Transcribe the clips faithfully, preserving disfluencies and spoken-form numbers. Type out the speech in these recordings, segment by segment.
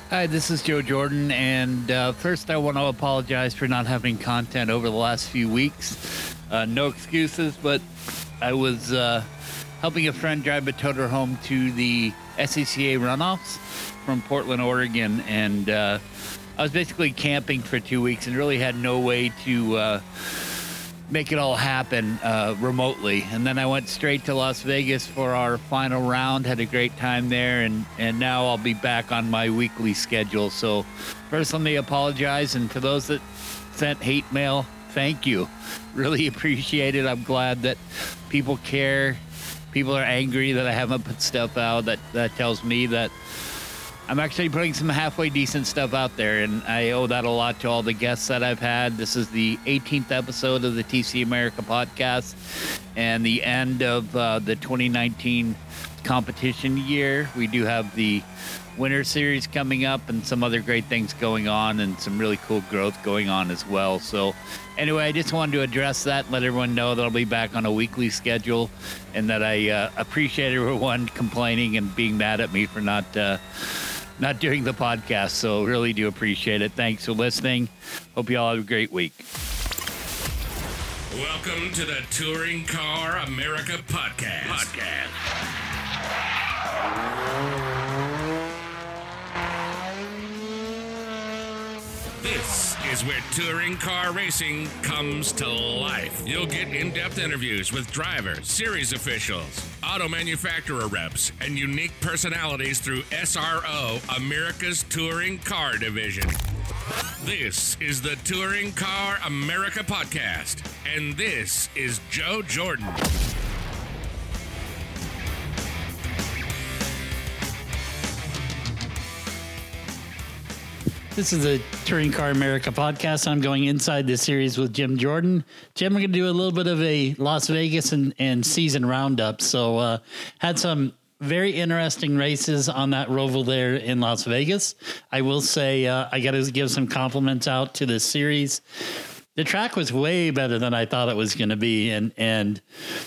Hi, this is Joe Jordan, and uh, first I want to apologize for not having content over the last few weeks. Uh, no excuses, but I was uh, helping a friend drive a toter home to the S C C A runoffs from Portland, Oregon, and uh, I was basically camping for two weeks and really had no way to uh, make it all happen uh, remotely. And then I went straight to Las Vegas for our final round, had a great time there, and, and now I'll be back on my weekly schedule. So first, let me apologize, and to those that sent hate mail, thank you. Really appreciate it. I'm glad that people care. People are angry that I haven't put stuff out. That, that tells me that I'm actually putting some halfway decent stuff out there, and I owe that a lot to all the guests that I've had. This is the eighteenth episode of the T C America podcast and the end of uh, the twenty nineteen competition year. We do have the Winter Series coming up and some other great things going on and some really cool growth going on as well. So anyway, I just wanted to address that, let everyone know that I'll be back on a weekly schedule and that I uh, appreciate everyone complaining and being mad at me for not uh, not doing the podcast. So really do appreciate it. Thanks for listening. Hope you all have a great week. Welcome to the Touring Car America podcast. Podcast. This is where touring car racing comes to life. You'll get in-depth interviews with drivers, series officials, auto manufacturer reps, and unique personalities through S R O, America's Touring Car Division. This is the Touring Car America podcast, and this is Joe Jordan. This is the Touring Car America podcast. I'm going inside this series with Jim Jordan. Jim, we're going to do a little bit of a Las Vegas and, and season roundup. So uh, had some very interesting races on that Roval there in Las Vegas. I will say uh, I got to give some compliments out to this series. The track was way better than I thought it was going to be, and and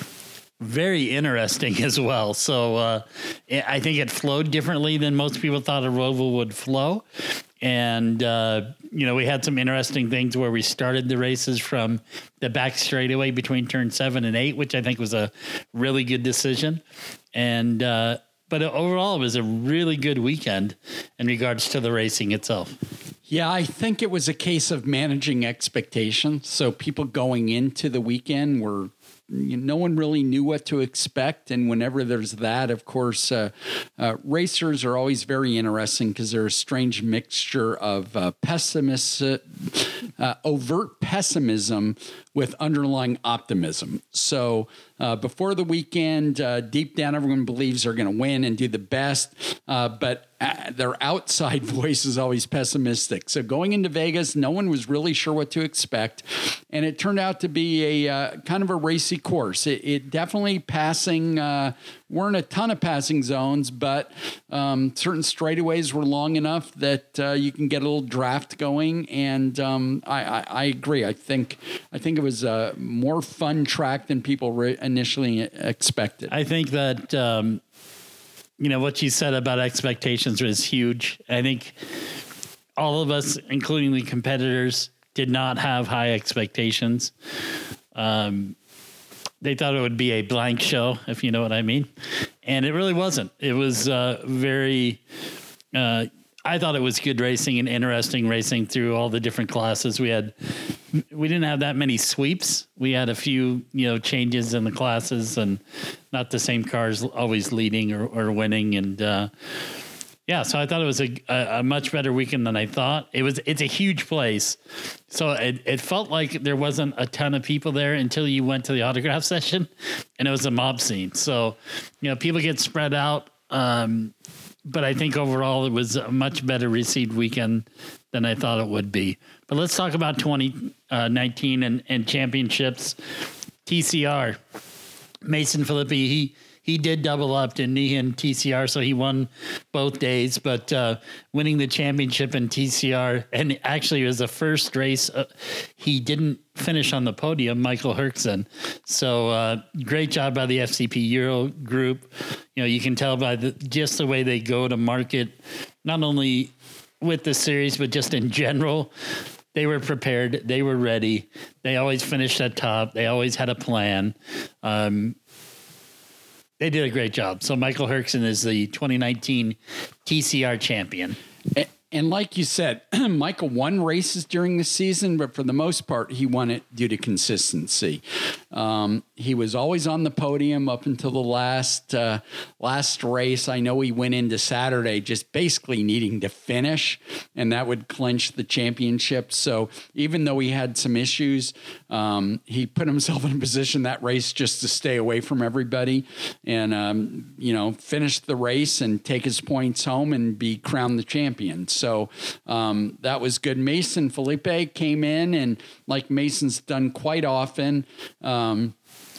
very interesting as well. So uh, I think it flowed differently than most people thought a Roval would flow. And, uh, you know, we had some interesting things where we started the races from the back straightaway between turn seven and eight, which I think was a really good decision. And, uh, but overall, it was a really good weekend in regards to the racing itself. Yeah, I think it was a case of managing expectations. So people going into the weekend were, you know, no one really knew what to expect. And whenever there's that, of course, uh, uh, racers are always very interesting because they're a strange mixture of uh, pessimist, uh, uh, overt pessimism with underlying optimism. So uh, before the weekend, uh, deep down, everyone believes they're going to win and do the best. Uh, but uh, their outside voice is always pessimistic. So going into Vegas, no one was really sure what to expect. And it turned out to be a uh, kind of a racy course. It, it definitely passing, uh, weren't a ton of passing zones, but um, certain straightaways were long enough that uh, you can get a little draft going. And um, I, I, I agree. I think I think it was a more fun track than people re- initially expected. I think that, um, you know, what you said about expectations was huge. I think all of us, including the competitors, did not have high expectations. Um, they thought it would be a blank show, if you know what I mean. And it really wasn't. It was uh, very, uh, I thought it was good racing and interesting racing through all the different classes. We had, we didn't have that many sweeps. We had a few, you know, changes in the classes and not the same cars always leading or, or winning. And, uh, yeah, so I thought it was a, a, a much better weekend than I thought. It was, it's a huge place. So it, it felt like there wasn't a ton of people there until you went to the autograph session, and it was a mob scene. So, you know, people get spread out. Um, but I think overall it was a much better received weekend than I thought it would be. But let's talk about twenty nineteen and, and championships. T C R, Mason Filippi, he he did double up, didn't he, in T C R, so he won both days. But uh, winning the championship in T C R, and actually it was the first race uh, he didn't finish on the podium, Michael Herkson. So uh, great job by the F C P Euro group. You know, you can tell by the, just the way they go to market, not only with the series, but just in general, they were prepared. They were ready. They always finished at top. They always had a plan. Um, they did a great job. So Michael Hirksen is the twenty nineteen T C R champion. And, and like you said, Michael won races during the season, but for the most part, he won it due to consistency. Um, he was always on the podium up until the last uh, last race. I know he went into Saturday just basically needing to finish, and that would clinch the championship. So even though he had some issues, um, he put himself in a position that race just to stay away from everybody and, um, you know, finish the race and take his points home and be crowned the champion. So um, that was good. Mason Felipe came in, and like Mason's done quite often, um,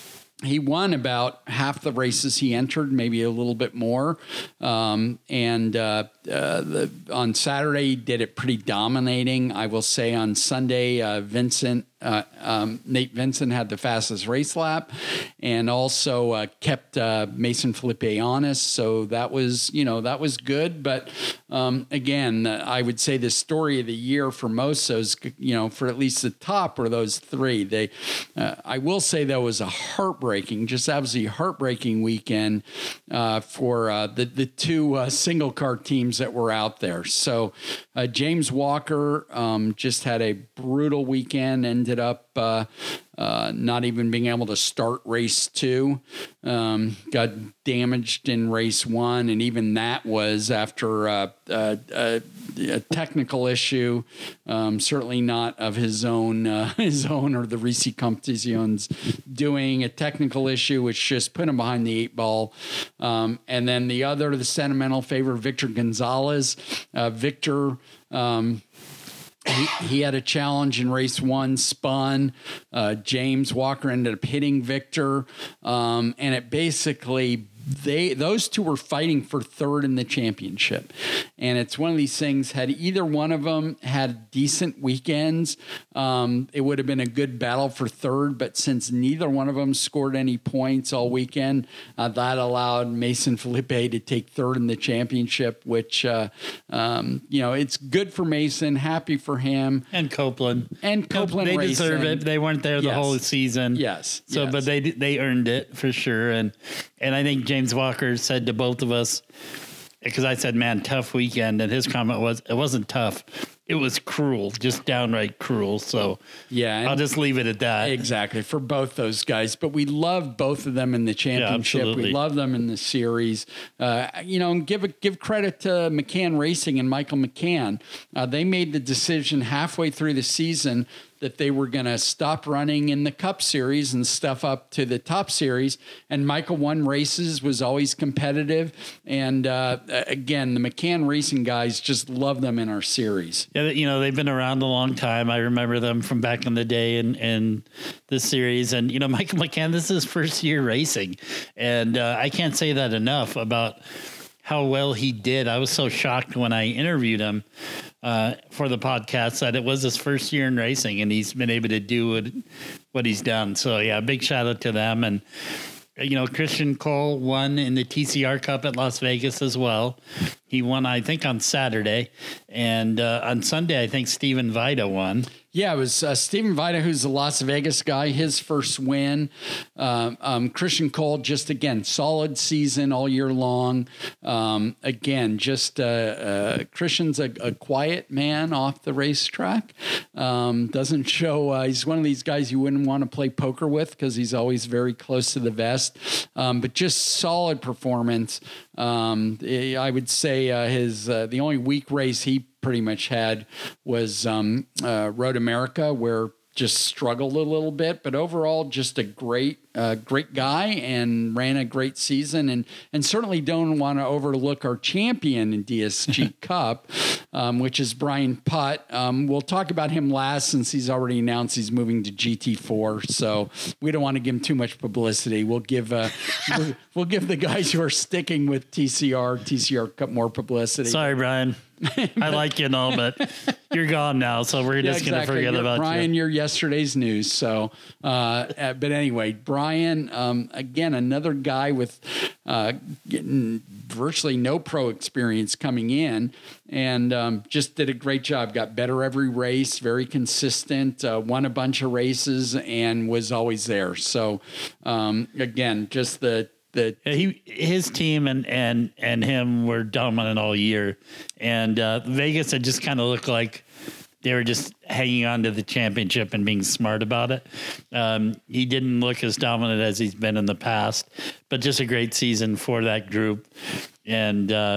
he won about half the races he entered, maybe a little bit more. Um, and uh, uh, the, on Saturday, he did it pretty dominating. I will say on Sunday, uh, Vincent, uh, um, Nate Vincent had the fastest race lap and also uh, kept uh, Mason Felipe honest. So that was, you know, that was good. But um, again, uh, I would say the story of the year for most of those, you know, for at least the top were those three. They, uh, I will say that was a heartbreaking, just absolutely heartbreaking weekend uh, for uh, the, the two uh, single car teams that were out there. So uh, James Walker um, just had a brutal weekend, ended up uh, uh, not even being able to start race two, um, got damaged in race one. And even that was after uh, uh, uh, a technical issue, um, certainly not of his own, uh, his own or the Risi Competicion's doing, a technical issue, which just put him behind the eight ball. Um, and then the other, the sentimental favorite, Victor Gonzalez, uh, Victor, um, He, he had a challenge in race one, spun. Uh, James Walker ended up hitting Victor. Um, and it basically, they those two were fighting for third in the championship. And it's one of these things, had either one of them had decent weekends, um, it would have been a good battle for third. But since neither one of them scored any points all weekend, uh, that allowed Mason Felipe to take third in the championship, which, uh, um, you know, it's good for Mason, happy for him. And Copeland. And Copeland They Racing. deserve it. They weren't there the Yes. whole season. Yes. So, yes. but they they earned it for sure. And and I think James Walker said to both of us, because I said, man, tough weekend. And his comment was, it wasn't tough. It was cruel, just downright cruel. So yeah, I'll just leave it at that. Exactly, for both those guys. But we love both of them in the championship. Yeah, we love them in the series. Uh, you know, and give a, give credit to McCann Racing and Michael McCann. Uh, they made the decision halfway through the season that they were going to stop running in the Cup Series and stuff up to the Top Series. And Michael won races, was always competitive. And uh, again, the McCann Racing guys, just love them in our series. Yeah, you know, they've been around a long time. I remember them from back in the day in, in the series. And, you know, Michael McCann, this is his first year racing. And uh, I can't say that enough about how well he did. I was so shocked when I interviewed him uh, for the podcast that it was his first year in racing, and he's been able to do what, what he's done. So, yeah, big shout out to them. And, you know, Christian Cole won in the T C R Cup at Las Vegas as well. He won, I think, on Saturday. And uh, on Sunday, I think Steven Vida won. Yeah, it was uh, Steven Vida, who's the Las Vegas guy, his first win. Um, um, Christian Cole, just again, solid season all year long. Um, again, just uh, uh, Christian's a, a quiet man off the racetrack. Um, doesn't show, uh, he's one of these guys you wouldn't want to play poker with because he's always very close to the vest. Um, but just solid performance. Um, I would say uh, his uh, the only weak race he pretty much had was um, uh, Road America, where just struggled a little bit, but overall just a great, uh, great guy and ran a great season. And, and certainly don't want to overlook our champion in D S G Cup, um, which is Brian Putt. Um, we'll talk about him last since he's already announced he's moving to G T four. So we don't want to give him too much publicity. We'll give, uh, we'll, we'll give the guys who are sticking with T C R, T C R Cup more publicity. Sorry, Brian. I like you and all, but you're gone now, so we're just yeah, exactly. going to forget you're, about Brian, you. Brian, you're yesterday's news. So, uh, but anyway, Brian, um, again, another guy with uh, getting virtually no pro experience coming in, and um, just did a great job. Got better every race, very consistent, uh, won a bunch of races, and was always there. So um, again, just the the he his team and and and him were dominant all year, and uh, Vegas had just kind of looked like they were just hanging on to the championship and being smart about it. Um, he didn't look as dominant as he's been in the past, but just a great season for that group. And, uh,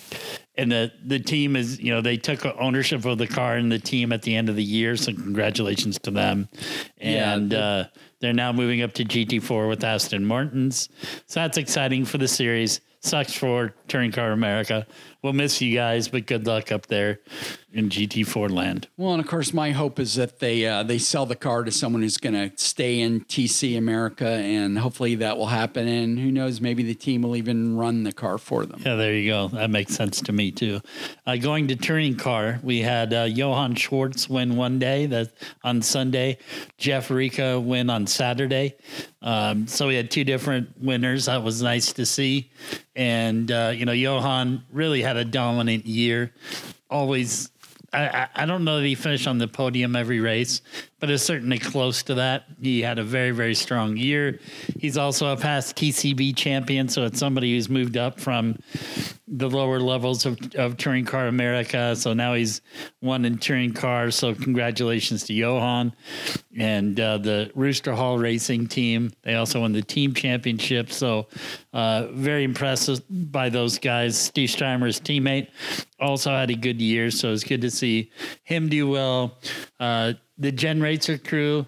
and the, the team is, you know, they took ownership of the car and the team at the end of the year. So congratulations to them. And, yeah, uh, they're now moving up to G T four with Aston Martins. So that's exciting for the series. Sucks for Touring Car America. We'll miss you guys, but good luck up there in G T four land. Well, and of course, my hope is that they uh, they sell the car to someone who's going to stay in T C America, and hopefully that will happen. And who knows, maybe the team will even run the car for them. Yeah, there you go. That makes sense to me too. Uh, going to Touring Car, we had uh, Johann Schwartz win one day, that on Sunday. Jeff Rica win on Saturday. Um, so we had two different winners. That was nice to see. And, uh, you know, Johann really had a dominant year. Always, I, I don't know that he finished on the podium every race, but it's certainly close to that. He had a very, very strong year. He's also a past T C B champion, so it's somebody who's moved up from the lower levels of, of Touring Car America. So now he's won in Touring Car. So congratulations to Johann and uh, the Rooster Hall Racing team. They also won the team championship. So uh, very impressive by those guys. Steve Steimer's teammate also had a good year. So it's good to see him do well. Uh, the Gen Racer crew,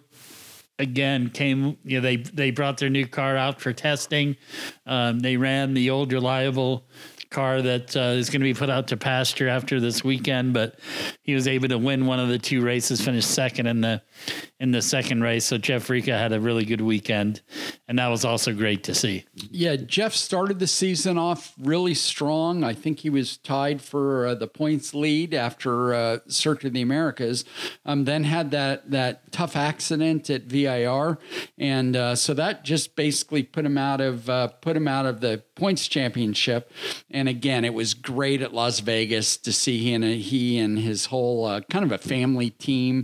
again, came, you know, they, they brought their new car out for testing. Um, they ran the old reliable car that uh, is going to be put out to pasture after this weekend, but he was able to win one of the two races, finish second in the in the second race. So Jeff Rica had a really good weekend, and that was also great to see. Yeah, Jeff started the season off really strong. I think he was tied for uh, the points lead after uh, Circuit of the Americas. Um, then had that that tough accident at V I R, and uh, so that just basically put him out of uh, put him out of the points championship. And again, it was great at Las Vegas to see he and he and his whole uh, kind of a family team,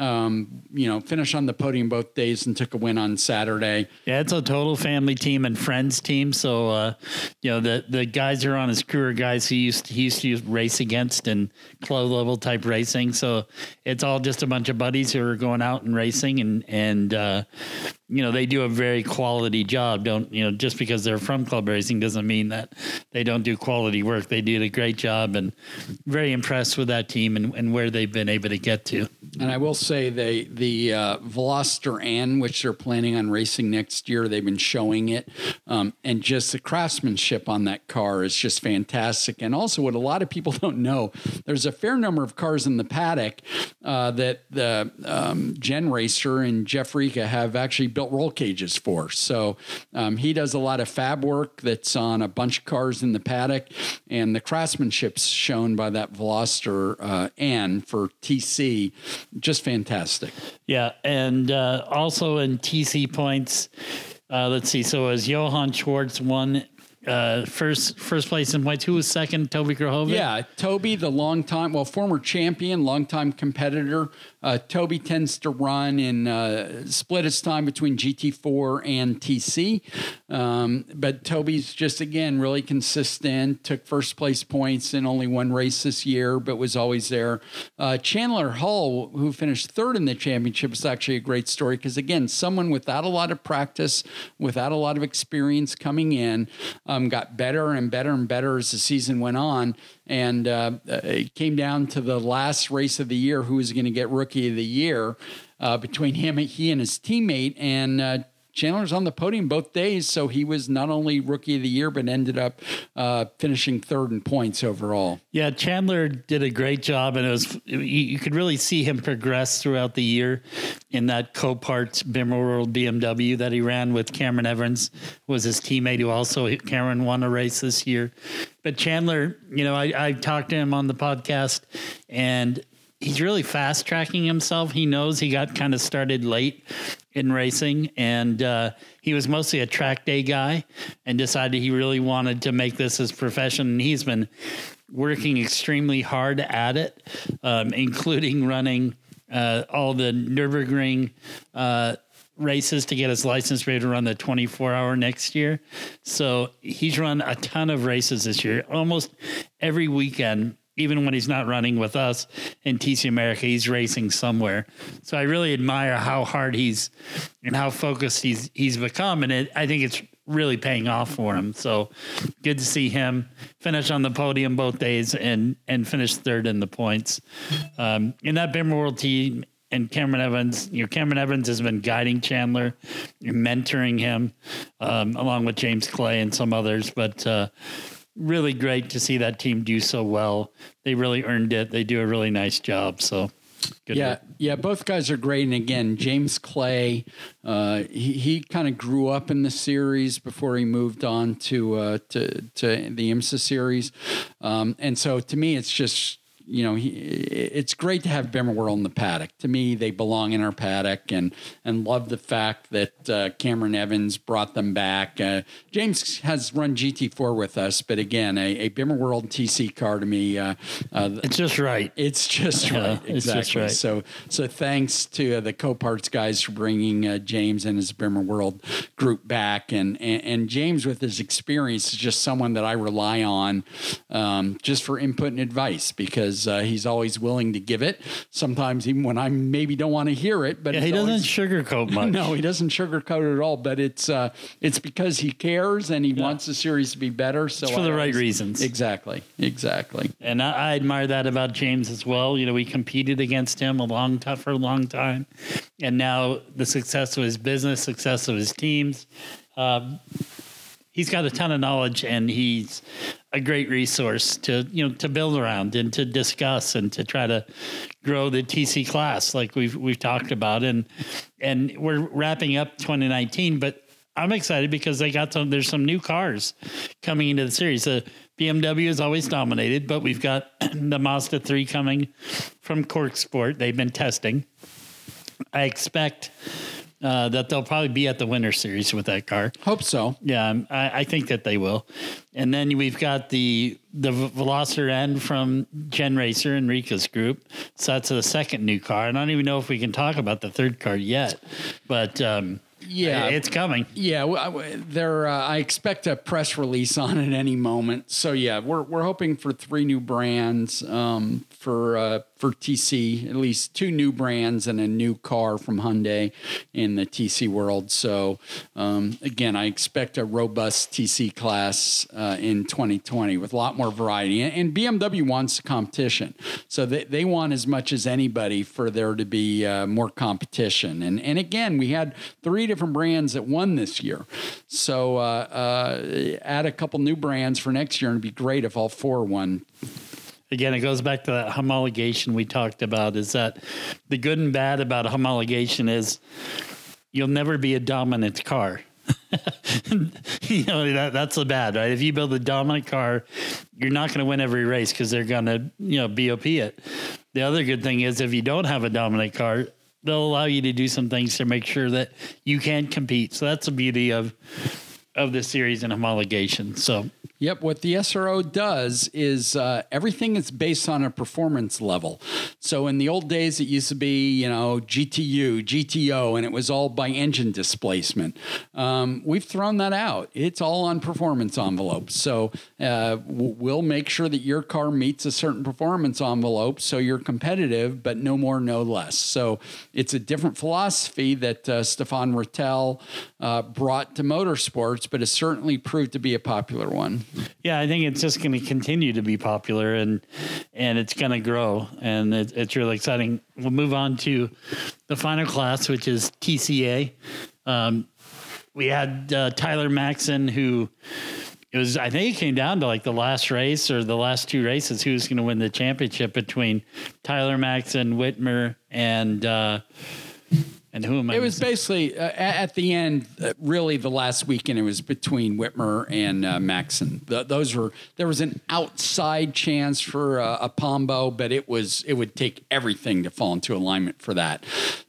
um, you know, finish on the podium both days and took a win on Saturday. Yeah, it's a total family team and friends team. So, uh, you know, the the guys who are on his crew are guys he used to, he used to race against in club level type racing. So it's all just a bunch of buddies who are going out and racing, and and uh, you know, they do a very quality job. Don't, you know, just because they're from club racing doesn't mean that they don't do quality work. They did a great job, and very impressed with that team and, and where they've been able to get to. And I will say they, the uh, Veloster N, which they're planning on racing next year, they've been showing it. Um, and just the craftsmanship on that car is just fantastic. And also what a lot of people don't know, there's a fair number of cars in the paddock uh, that the um, Gen Racer and Jeff Rica have actually built roll cages for. So um, he does a lot of fab work that's on a bunch of cars in the paddock, and the craftsmanship's shown by that Veloster uh, N for T C, just fantastic. Yeah, and uh, also in T C points, uh, let's see. So as Johann Schwartz won uh, first first place in points, who was second? Toby Krahovic? Yeah, Toby, the longtime, well, former champion, longtime competitor. Uh, Toby tends to run and uh, split his time between G T four and T C. Um, but Toby's just, again, really consistent, took first place points in only one race this year, but was always there. Uh, Chandler Hull, who finished third in the championship, is actually a great story because, again, someone without a lot of practice, without a lot of experience coming in, um, got better and better and better as the season went on. And uh, it came down to the last race of the year, who was going to get Rookie of the Year uh, between him, he and his teammate. And uh, Chandler's on the podium both days, so he was not only Rookie of the Year, but ended up uh, finishing third in points overall. Yeah, Chandler did a great job, and it was you, you could really see him progress throughout the year in that Copart Bimmer World B M W that he ran with Cameron Evans, was his teammate, who also, Cameron won a race this year. But Chandler, you know, I, I talked to him on the podcast, and he's really fast tracking himself. He knows he got kind of started late in racing, and uh, he was mostly a track day guy and decided he really wanted to make this his profession. And he's been working extremely hard at it, um, including running uh, all the Nürburgring uh, races to get his license ready to run the twenty-four hour next year. So he's run a ton of races this year, almost every weekend. Even when he's not running with us in T C America, he's racing somewhere. So I really admire how hard he's and how focused he's he's become, and it, I think it's really paying off for him. So good to see him finish on the podium both days and and finish third in the points. Um, in that Bimmer World team, and Cameron Evans, you know, Cameron Evans has been guiding Chandler, mentoring him, um, along with James Clay and some others, but. Uh, Really great to see that team do so well. They really earned it. They do a really nice job. So, good yeah, work. yeah, both guys are great. And again, James Clay, uh, he, he kind of grew up in the series before he moved on to uh, to to the IMSA series, um, and so to me, it's just. You know, he, it's great to have Bimmer World in the paddock. To me, they belong in our paddock, and and love the fact that uh, Cameron Evans brought them back. Uh, James has run G T four with us, but again, a, a Bimmer World T C car to me, uh, uh, it's just right. It's just yeah, right, exactly. It's just right. So, so thanks to uh, the Coparts guys for bringing uh, James and his Bimmer World group back, and, and and James with his experience is just someone that I rely on, um, just for input and advice because. Uh, he's always willing to give it. Sometimes even when I maybe don't want to hear it, but yeah, he doesn't always, sugarcoat much. No, he doesn't sugarcoat it at all. But it's uh, it's because he cares and he yeah. wants the series to be better. So it's for I the always, right reasons. Exactly, exactly. And I, I admire that about James as well. You know, we competed against him a long time for a long time, and now the success of his business, success of his teams. Um, he's got a ton of knowledge, and he's a great resource to, you know, to build around and to discuss and to try to grow the T C class like we've we've talked about. And and we're wrapping up twenty nineteen, but I'm excited because they got some. There's some new cars coming into the series. The B M W is always dominated, but we've got the Mazda three coming from Cork Sport. They've been testing. I expect. Uh, that they'll probably be at the Winter Series with that car. Hope so. Yeah, I, I think that they will. And then we've got the the Veloster N from Gen Racer, Enrica's group. So that's the second new car. And I don't even know if we can talk about the third car yet. But um, yeah, it's coming. Yeah, there. Uh, I expect a press release on it any moment. So yeah, we're we're hoping for three new brands um, for uh, for T C, at least two new brands and a new car from Hyundai in the T C world. So um, again, I expect a robust T C class uh, in twenty twenty with a lot more variety. And, and B M W wants competition, so they they want as much as anybody for there to be uh, more competition. And and again, we had three different brands that won this year. So uh, uh, add a couple new brands for next year, and it'd be great if all four won. Again, it goes back to that homologation we talked about, is that the good and bad about homologation is you'll never be a dominant car. you know, that, that's the bad, right? If you build a dominant car, you're not going to win every race because they're going to, you know, B O P it. The other good thing is if you don't have a dominant car, they'll allow you to do some things to make sure that you can compete. So that's the beauty of of the series and homologation. So Yep. What the S R O does is uh, everything is based on a performance level. So in the old days, it used to be, you know, G T U, G T O, and it was all by engine displacement. Um, we've thrown that out. It's all on performance envelopes. So uh, we'll make sure that your car meets a certain performance envelope so you're competitive, but no more, no less. So it's a different philosophy that uh, Stefan Rattel uh, brought to motorsports, but has certainly proved to be a popular one. Yeah, I think it's just going to continue to be popular, and and it's going to grow, and it, it's really exciting. We'll move on to the final class, which is T C A. Um, we had uh, Tyler Maxson, who it was, I think it came down to like the last race or the last two races, who was going to win the championship between Tyler Maxson, Whitmer, and uh, And who am I? It was missing? basically uh, at the end, uh, really the last weekend. It was between Whitmer and uh, Maxon. The, those were there was an outside chance for uh, a Pombo, but it was it would take everything to fall into alignment for that.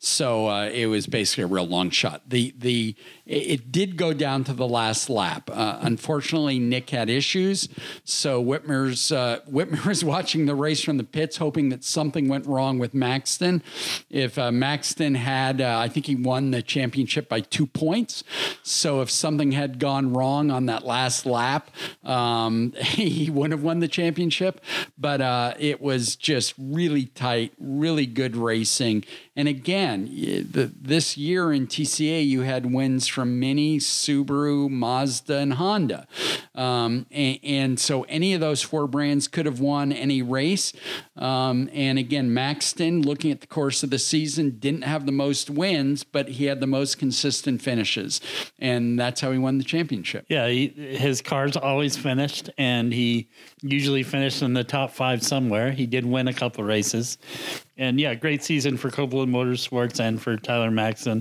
So uh, it was basically a real long shot. The the it did go down to the last lap. Uh, unfortunately, Nick had issues, so Whitmer's uh, Whitmer was watching the race from the pits, hoping that something went wrong with Maxton. If uh, Maxton had, uh, I think he won the championship by two points. So if something had gone wrong on that last lap, um, he wouldn't have won the championship. But uh, it was just really tight, really good racing. And again, the, this year in T C A, you had wins from Mini, Subaru, Mazda, and Honda. Um, and, and so any of those four brands could have won any race. Um, and again, Maxton, looking at the course of the season, didn't have the most wins, but he had the most consistent finishes. And that's how he won the championship. Yeah, he, his car's always finished, and he usually finished in the top five somewhere. He did win a couple races. And yeah, great season for Copeland Motorsports and for Tyler Maxon.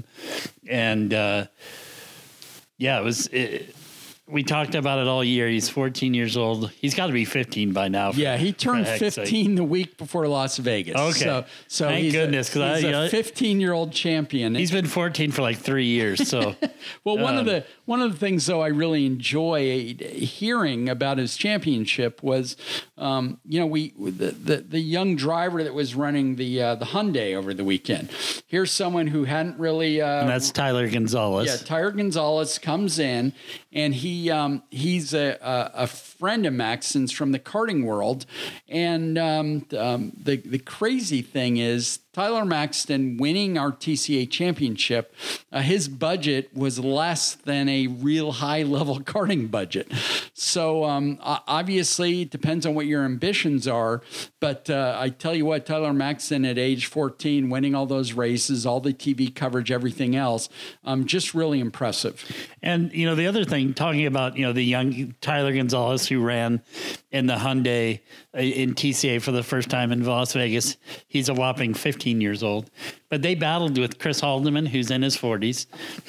And uh, yeah, it was. It, we talked about it all year. He's fourteen years old. He's got to be fifteen by now. For, yeah, he turned fifteen the week before Las Vegas. Okay, so, so thank he's goodness, because he's I, a fifteen-year-old champion. He's been fourteen for like three years. So, well, one um, of the one of the things though I really enjoyed hearing about his championship was, um, you know, we the, the the young driver that was running the uh, the Hyundai over the weekend. Here's someone who hadn't really. Uh, and that's Tyler Gonzalez. Yeah, Tyler Gonzalez comes in, and he um, he's a, a a friend of Maxon's from the karting world, and um, um, the the crazy thing is, Tyler Maxton winning our T C A championship, uh, his budget was less than a real high-level karting budget. So um, obviously, it depends on what your ambitions are. But uh, I tell you what, Tyler Maxton at age fourteen, winning all those races, all the T V coverage, everything else, um, just really impressive. And, you know, the other thing, talking about, you know, the young Tyler Gonzalez who ran in the Hyundai in T C A for the first time in Las Vegas, he's a whopping fifteen years old. But they battled with Chris Haldeman, who's in his forties.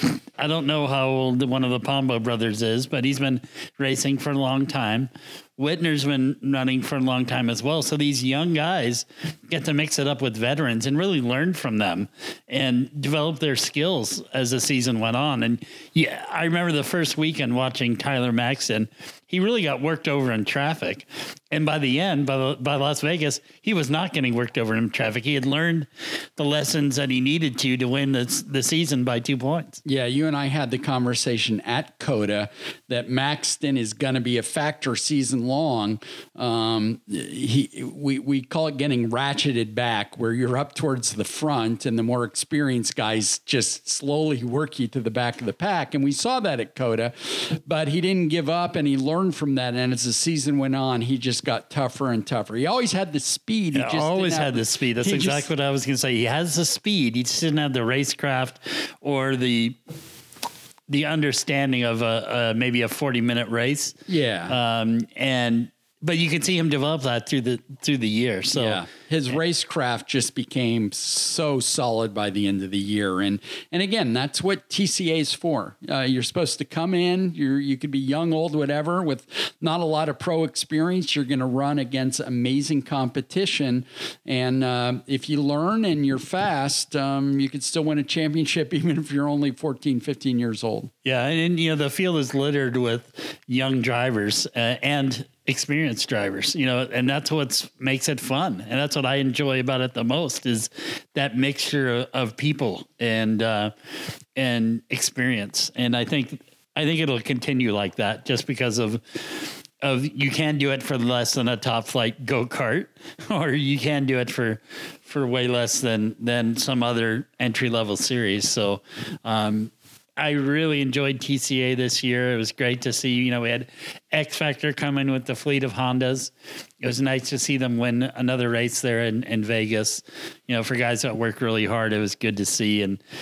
I don't know how old one of the Pombo brothers is, but he's been racing for a long time. Whitner's been running for a long time as well. So these young guys get to mix it up with veterans and really learn from them and develop their skills as the season went on. And yeah, I remember the first weekend watching Tyler Maxton. He really got worked over in traffic. And by the end, by, the, by Las Vegas, he was not getting worked over in traffic. He had learned the lessons that he needed to to win the, the season by two points. Yeah, you and I had the conversation at COTA that Maxton is going to be a factor season long. Um, he, we, we call it getting ratcheted back, where you're up towards the front and the more experienced guys just slowly work you to the back of the pack. And we saw that at COTA, but he didn't give up and he learned from that. And as the season went on, he just got tougher and tougher. He always had the speed. He yeah, just always had had the speed. That's exactly just, what I was going to say. He has the speed. He just didn't have the racecraft or the the understanding of a, a maybe a forty minute race. Yeah. Um, and but you can see him develop that through the through the year. So yeah. His racecraft just became so solid by the end of the year. And and again, that's what T C A is for. Uh, you're supposed to come in, you're, you could be young, old, whatever, with not a lot of pro experience. You're going to run against amazing competition. And uh, if you learn and you're fast, um, you could still win a championship even if you're only fourteen, fifteen years old. Yeah, and you know, the field is littered with young drivers uh, and experienced drivers, you know, and that's what makes it fun. And that's what I enjoy about it the most, is that mixture of people and, uh, and experience. And I think, I think it'll continue like that just because of, of you can do it for less than a top flight go-kart, or you can do it for, for way less than, than some other entry level series. So, um, I really enjoyed T C A this year. It was great to see, you know, we had X Factor come in with the fleet of Hondas. It was nice to see them win another race there in, in Vegas. You know, for guys that work really hard, it was good to see. And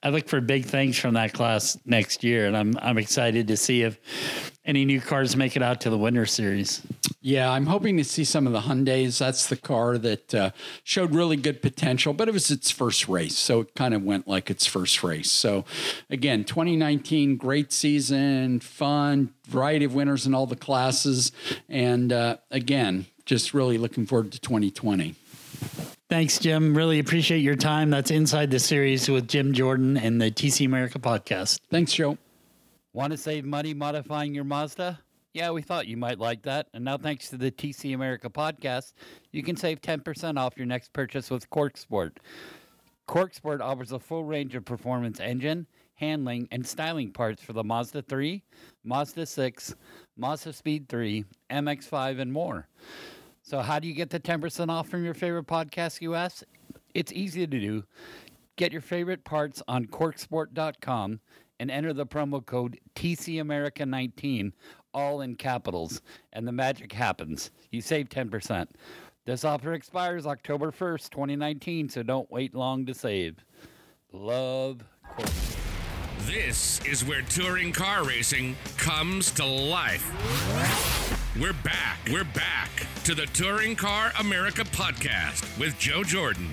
I look for big things from that class next year, and I'm I'm excited to see if any new cars make it out to the Winter Series. Yeah, I'm hoping to see some of the Hyundais. That's the car that uh, showed really good potential, but it was its first race, so it kind of went like its first race. So, again, twenty nineteen, great season, fun, variety of winners in all the classes, and uh, again, just really looking forward to twenty twenty. Thanks, Jim. Really appreciate your time. That's Inside the Series with Jim Jordan and the T C America podcast. Thanks, Joe. Want to save money modifying your Mazda? Yeah, we thought you might like that. And now thanks to the T C America podcast, you can save ten percent off your next purchase with CorkSport. CorkSport offers a full range of performance engine, handling, and styling parts for the Mazda three, Mazda six, Mazda Speed three, M X five, and more. So how do you get the ten percent off from your favorite podcast, you ask? It's easy to do. Get your favorite parts on cork sport dot com and enter the promo code T C America nineteen, all in capitals, and the magic happens. You save ten percent. This offer expires October first, twenty nineteen, so don't wait long to save. Love, Cork. This is where touring car racing comes to life. We're back. We're back to the Touring Car America podcast with Joe Jordan.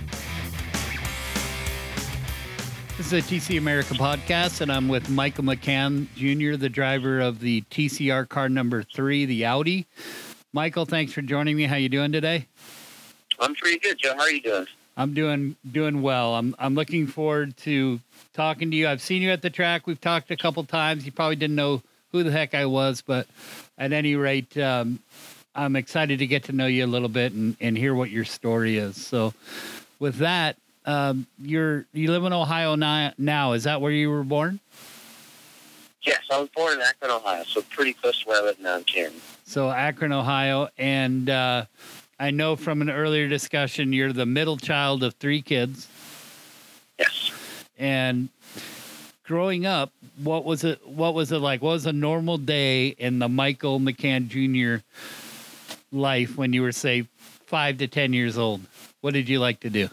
This is the T C America podcast, and I'm with Michael McCann Junior, the driver of the T C R car number three, the Audi. Michael, thanks for joining me. How you doing today? I'm pretty good, Joe. How are you doing? I'm doing doing well. I'm I'm looking forward to talking to you. I've seen you at the track. We've talked a couple times. You probably didn't know who the heck I was, but at any rate, um, I'm excited to get to know you a little bit and, and hear what your story is. So with that, um, you're, you live in Ohio now. Is that where you were born? Yes, I was born in Akron, Ohio, so pretty close to where I live now in Canton. So Akron, Ohio. And uh, I know from an earlier discussion, you're the middle child of three kids. Yes. And growing up, what was it? What was it like? What was a normal day in the Michael McCann Junior life when you were, say, five to ten years old? What did you like to do?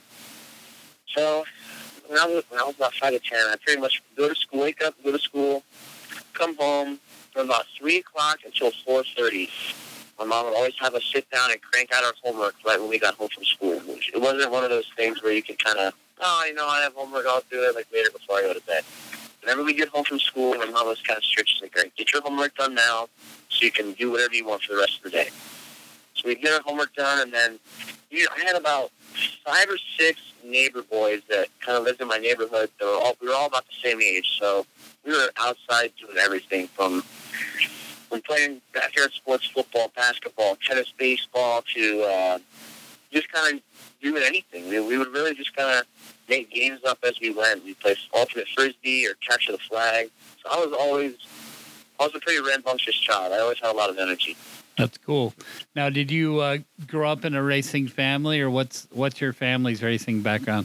So when I was when I was about five to ten, I pretty much go to school, wake up, go to school, come home from about three o'clock until four thirty. My mom would always have us sit down and crank out our homework right when we got home from school. It wasn't one of those things where you could kind of, oh, you know, I have homework, I'll do it like later before I go to bed. Whenever we get home from school, my mom was kind of strict. She's like, all right, get your homework done now so you can do whatever you want for the rest of the day. So we'd get our homework done, and then you know, I had about five or six neighbor boys that kind of lived in my neighborhood. They were all, we were all about the same age, so we were outside doing everything from, from playing backyard sports, football, basketball, tennis, baseball, to uh, just kind of doing anything. We, we would really just kind of make games up as we went. We played alternate frisbee or capture the flag. So I was always, I was a pretty rambunctious child. I always had a lot of energy. That's cool. Now, did you uh, grow up in a racing family, or what's what's your family's racing background?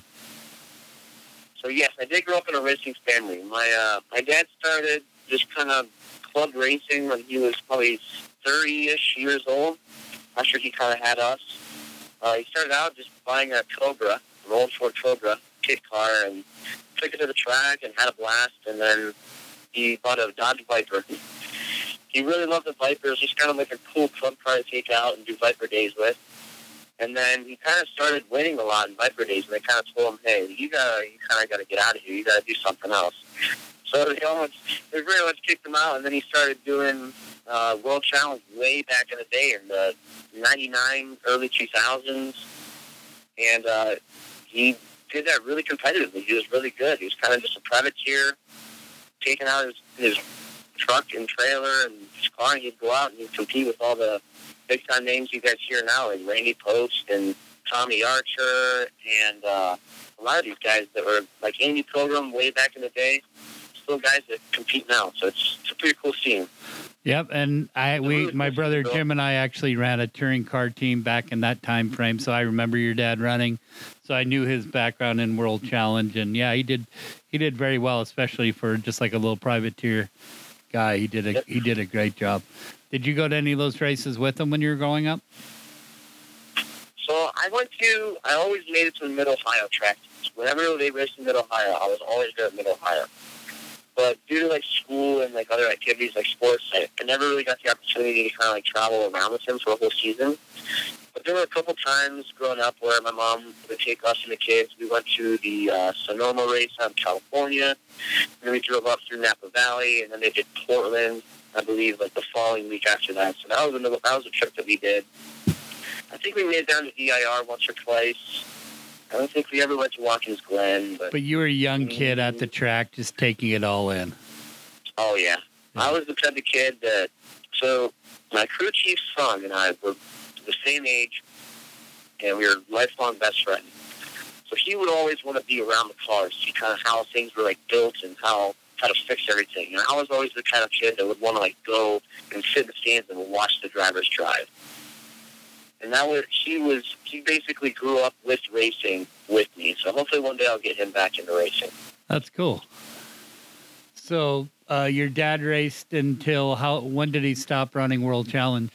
So yes, I did grow up in a racing family. My uh, my dad started just kind of club racing when he was probably thirty-ish years old. After he kind of had us, uh, he started out just buying a Cobra, an old Ford Cobra kit car, and took it to the track and had a blast. And then he bought a Dodge Viper. He really loved the Viper. It was just kind of like a cool club car to take out and do Viper days with. And then he kind of started winning a lot in Viper days, and they kind of told him, hey, you gotta, you kind of got to get out of here. You got to do something else. So they almost, they very much kicked him out, and then he started doing uh, World Challenge way back in the day in the ninety-nine, early two thousands. And uh, he did that really competitively. He was really good. He was kind of just a privateer, taking out his, his truck and trailer and his car, and he'd go out and he'd compete with all the big-time names you guys hear now, like Randy Post and Tommy Archer, and uh, a lot of these guys that were like Andy Pilgrim way back in the day, still guys that compete now. So it's, it's a pretty cool scene. Yep, and I we really my cool brother Jim and I actually ran a touring car team back in that time frame, so I remember your dad running. So I knew his background in World Challenge, and yeah, he did he did very well, especially for just like a little privateer guy. He did a yep. he did a great job. Did you go to any of those races with him when you were growing up? So I went to, I always made it to the Mid Ohio track whenever they raced in Mid-Ohio, I was always there at Mid-Ohio. But due to, like, school and, like, other activities like sports, I, I never really got the opportunity to kind of, like, travel around with him for a whole season. But there were a couple times growing up where my mom would take us and the kids. We went to the uh, Sonoma race out in California. And then we drove up through Napa Valley, and then they did Portland, I believe, like, the following week after that. So that was another, that was a trip that we did. I think we made it down to D I R once or twice. I don't think we ever went to Watkins Glen. But, But you were a young kid at the track just taking it all in. Oh, yeah. I was the type of kid that, so my crew chief's son and I were the same age, and we were lifelong best friends. So he would always want to be around the cars, see kind of how things were, like, built and how, how to fix everything. And I was always the kind of kid that would want to, like, go and sit in the stands and watch the drivers drive. And that was, he was, he basically grew up with racing with me. So hopefully one day I'll get him back into racing. That's cool. So uh, your dad raced until how? When did he stop running World Challenge?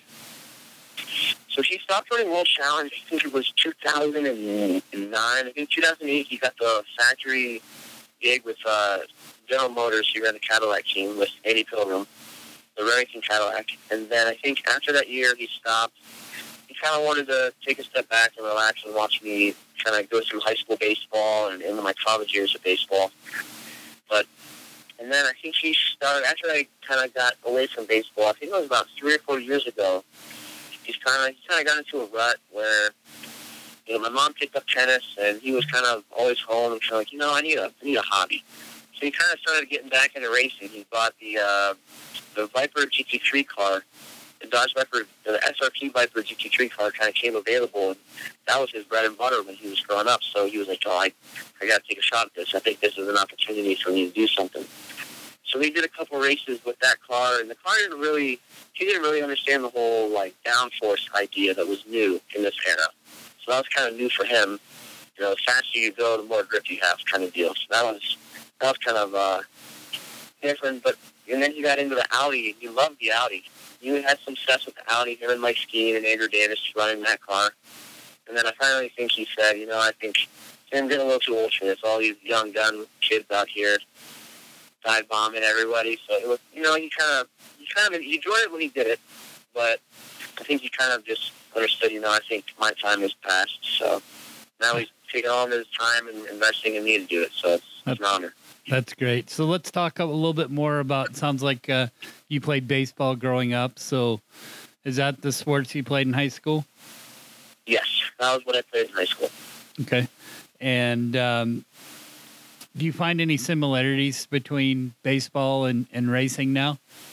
So he stopped running World Challenge, I think it was two thousand nine. I think two thousand eight he got the factory gig with uh, General Motors. He ran the Cadillac team with Eddie Pilgrim, the Remington Cadillac. And then I think after that year he stopped. He kind of wanted to take a step back and relax and watch me kind of go through high school baseball and into my college years of baseball. But, and then I think he started, after I kind of got away from baseball, I think it was about three or four years ago, he's kind of, he kind of got into a rut where, you know, my mom picked up tennis and he was kind of always home and kind of like, you know, I need a, I need a hobby. So he kind of started getting back into racing. He bought the, uh, the Viper G T three car. The Dodge Viper, the S R P Viper G T three car kind of came available, and that was his bread and butter when he was growing up. So he was like, oh, I, I got to take a shot at this. I think this is an opportunity for me to do something. So we did a couple races with that car, and the car didn't really, he didn't really understand the whole, like, downforce idea that was new in this era. So that was kind of new for him. You know, the faster you go, the more grip you have kind of deal. So that was, that was kind of uh, different. But, and then he got into the Audi, and he loved the Audi. He had some success with the Audi, him and Mike Skeen and Andrew Davis running that car. And then I finally think he said, you know, I think I'm getting a little too old for this. All these young gun kids out here dive bombing everybody. So it was, you know, he kind of, he kind of, he enjoyed it when he did it, but I think he kind of just understood, you know, I think my time has passed. So now he's taking all of his time and investing in me to do it. So it's, it's an honor. That's great. So let's talk a little bit more about, sounds like uh, you played baseball growing up. So is that the sports you played in high school? Yes, that was what I played in high school. Okay. And um, do you find any similarities between baseball and, and racing now?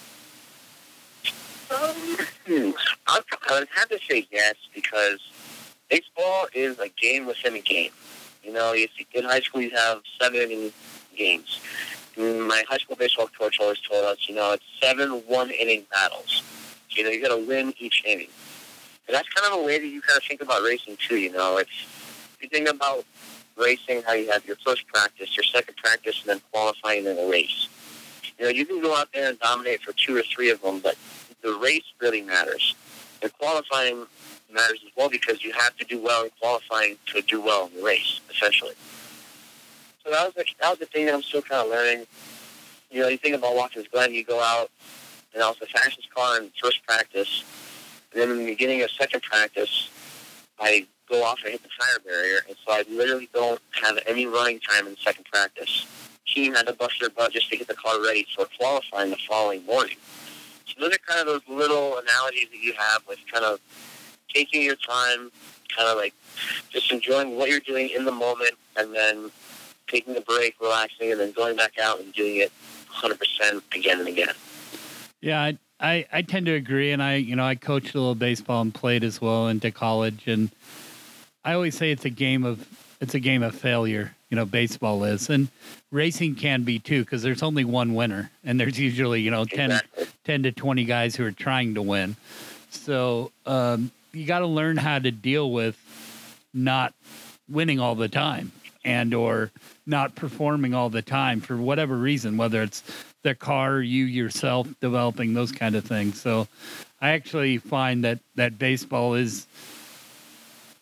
Um, hmm. I would have to say yes, because baseball is a game within a game. You know, if in high school you have seven games. My high school baseball coach always told us, you know, it's seven one-inning battles. So, you know, you got to win each inning. And that's kind of a way that you kind of think about racing, too, you know. It's, if you think about racing, how you have your first practice, your second practice, and then qualifying in a race. You know, you can go out there and dominate for two or three of them, but the race really matters. And qualifying matters as well, because you have to do well in qualifying to do well in the race, essentially. So that was, the, that was the thing that I'm still kind of learning. You know, you think about Watkins Glen, you go out, and I was the fastest car in first practice. And then in the beginning of second practice, I go off and hit the tire barrier. And so I literally don't have any running time in second practice. Team had to bust their butt just to get the car ready for qualifying the following morning. So those are kind of those little analogies that you have with kind of taking your time, kind of like just enjoying what you're doing in the moment, and then taking a break, relaxing, and then going back out and doing it one hundred percent again and again. Yeah, I, I, I tend to agree, and I, you know, I coached a little baseball and played as well into college, and I always say it's a game of it's a game of failure. You know, baseball is, and racing can be too, because there's only one winner, and there's usually, you know, ten, exactly. ten to twenty guys who are trying to win. So um, you got to learn how to deal with not winning all the time, and or not performing all the time for whatever reason, whether it's the car, you yourself developing those kind of things. So I actually find that, that baseball is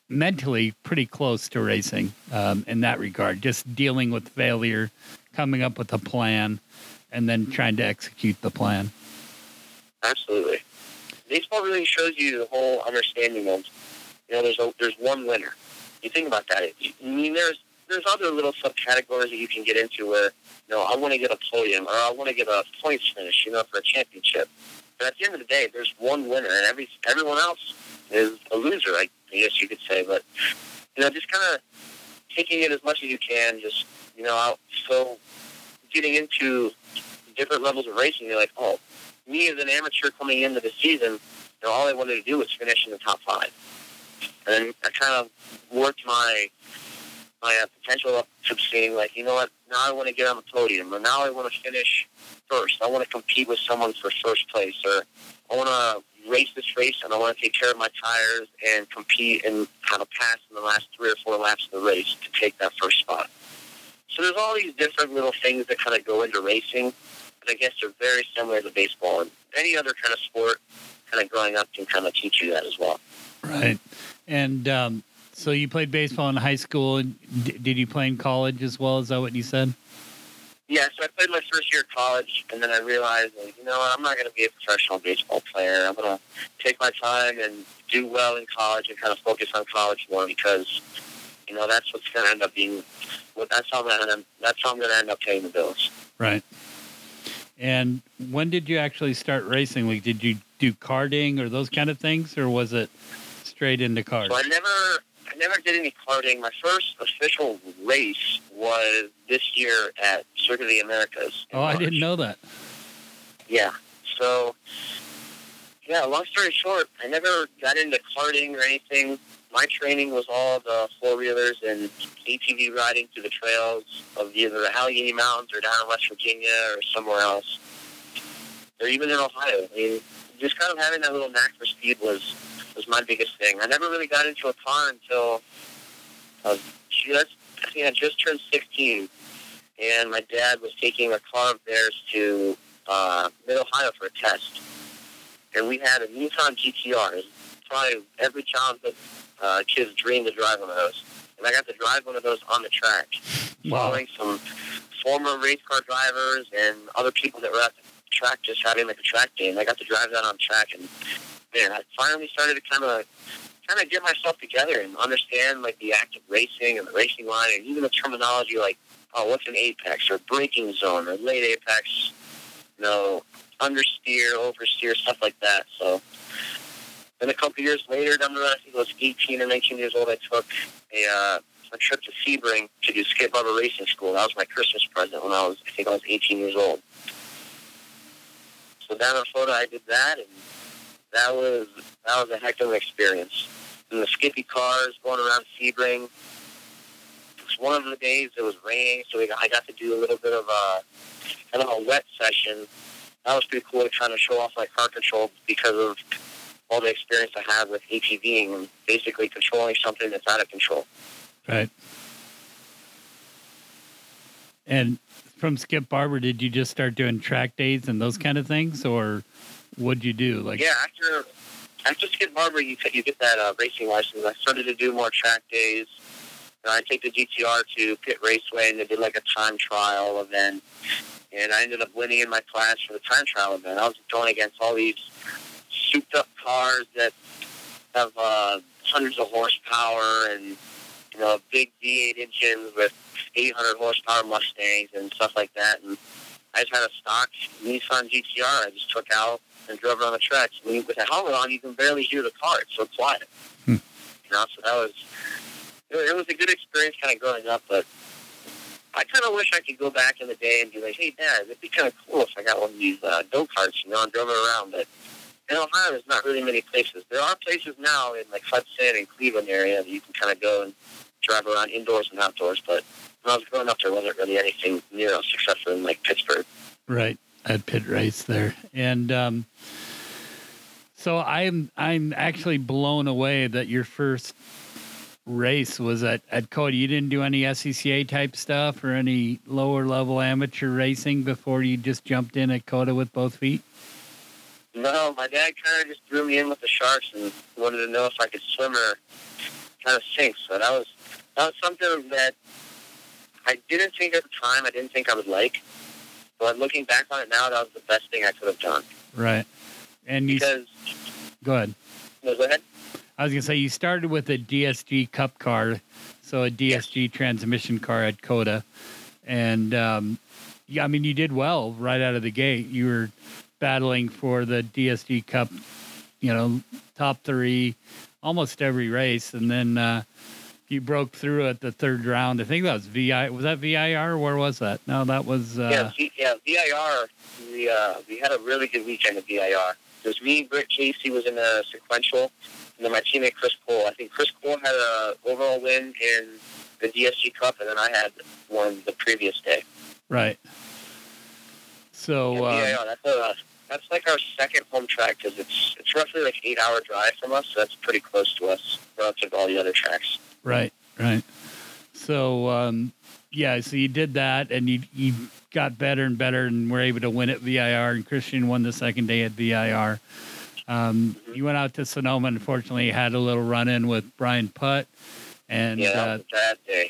mentally pretty close to racing um, in that regard, just dealing with failure, coming up with a plan, and then trying to execute the plan. Absolutely. Baseball really shows you the whole understanding of, you know, there's a, there's one winner. You think about that. I mean, there's there's other little subcategories that you can get into where, you know, I want to get a podium or I want to get a points finish, you know, for a championship. But at the end of the day, there's one winner, and every everyone else is a loser, I guess you could say. But, you know, just kind of taking it as much as you can, just, you know, out, so getting into different levels of racing, you're like, oh, me as an amateur coming into the season, you know, all I wanted to do was finish in the top five. And then I kind of worked my my uh, potential up to seeing, like, you know what, now I want to get on the podium, or now I want to finish first. I want to compete with someone for first place, or I want to race this race and I want to take care of my tires and compete and kind of pass in the last three or four laps of the race to take that first spot. So there's all these different little things that kind of go into racing, but I guess they're very similar to baseball, and any other kind of sport kind of growing up can kind of teach you that as well. Right. And um, so you played baseball in high school, and d- did you play in college as well? Is that what you said? Yeah, so I played my first year of college, and then I realized, like, you know what, I'm not going to be a professional baseball player. I'm going to take my time and do well in college and kind of focus on college more, because, you know, that's what's going to end up being, well, that's how I'm going to, that's how I'm going to end up paying the bills. Right. And when did you actually start racing? Like, did you do karting or those kind of things, or was it straight into cars? So I never, I never did any karting. My first official race was this year at Circuit of the Americas. Oh, March. I didn't know that. Yeah. So, yeah, long story short, I never got into karting or anything. My training was all the four-wheelers and A T V riding through the trails of either the Allegheny Mountains or down in West Virginia or somewhere else, or even in Ohio. I mean, just kind of having that little knack for speed was, was my biggest thing. I never really got into a car until I was just, I think I just turned sixteen, and my dad was taking a car of theirs to uh, Mid-Ohio for a test. And we had a Nissan G T R. It was probably every childhood uh, kid's dream to drive one of those. And I got to drive one of those on the track, wow. following some former race car drivers and other people that were at the track just having like a track day. And I got to drive that on track, and man, I finally started to kind of kind of get myself together and understand like the act of racing and the racing line, and even the terminology like, oh, what's an apex or braking zone or late apex, you know, understeer, oversteer, stuff like that. So then a couple years later, down the road, I think I was eighteen or nineteen years old, I took a, uh, a trip to Sebring to do Skip Barber Racing School. That was my Christmas present when I was, I think I was eighteen years old. So down in Florida, I did that, and that was that was a heck of an experience. And the Skippy cars going around Sebring. It was one of the days it was raining, so we got, I got to do a little bit of a kind of a wet session. That was pretty cool to kind of show off my car control because of all the experience I had with ATVing and basically controlling something that's out of control. Right. And from Skip Barber, did you just start doing track days and those kind of things, or what'd you do? Like, yeah, after after Skip Barber, you you get that uh, racing license. I started to do more track days. And I take the G T R to Pit Raceway, and they did like a time trial event. And I ended up winning in my class for the time trial event. I was going against all these souped-up cars that have uh, hundreds of horsepower and, you know, big V eight engines with eight hundred horsepower Mustangs and stuff like that. And I just had a stock Nissan G T R I just took out and drove around the tracks. I mean, with the helmet on, you can barely hear the car. It's so quiet. Hmm. You know, so that was, it was a good experience kind of growing up, but I kind of wish I could go back in the day and be like, hey, Dad, it'd be kind of cool if I got one of these uh, go-karts, you know, and drove it around. But in Ohio, there's not really many places. There are places now in, like, Hudson and Cleveland area that you can kind of go and drive around indoors and outdoors. But when I was growing up, there wasn't really anything near us except for in, like, Pittsburgh. Right, at Pit Race there. And um, so I'm I'm actually blown away that your first race was at, at COTA. You didn't do any S C C A type stuff or any lower level amateur racing before you just jumped in at COTA with both feet? No, my dad kind of just threw me in with the Sharks and wanted to know if I could swim or kind of sinks. So that was that was something that I didn't think at the time. I didn't think I would like. But looking back on it now, that was the best thing I could have done. Right. And you Because go ahead. no, go ahead. I was gonna say you started with a D S G Cup car, so a D S G transmission car at Coda, and um, yeah, I mean you did well right out of the gate. You were battling for the D S G Cup, you know, top three almost every race, and then uh, you broke through at the third round. I think that was V I. Was that V I R? Where was that? No, that was. Uh, Yeah, v, yeah, V I R. We uh, we had a really good weekend at V I R. It was me, Britt Casey was in a sequential, and then my teammate Chris Cole. I think Chris Cole had a overall win in the D S G Cup, and then I had one the previous day. Right. So. Yeah, Uh, V I R. That's a, that's like our second home track because it's it's roughly like eight hour drive from us, so that's pretty close to us relative to all the other tracks. Right, right. So, um, yeah, so you did that, and you you got better and better, and were able to win at V I R, and Christian won the second day at V I R. Um, Mm-hmm. You went out to Sonoma, unfortunately, had a little run-in with Brian Putt, and Yeah, that uh, was a bad day.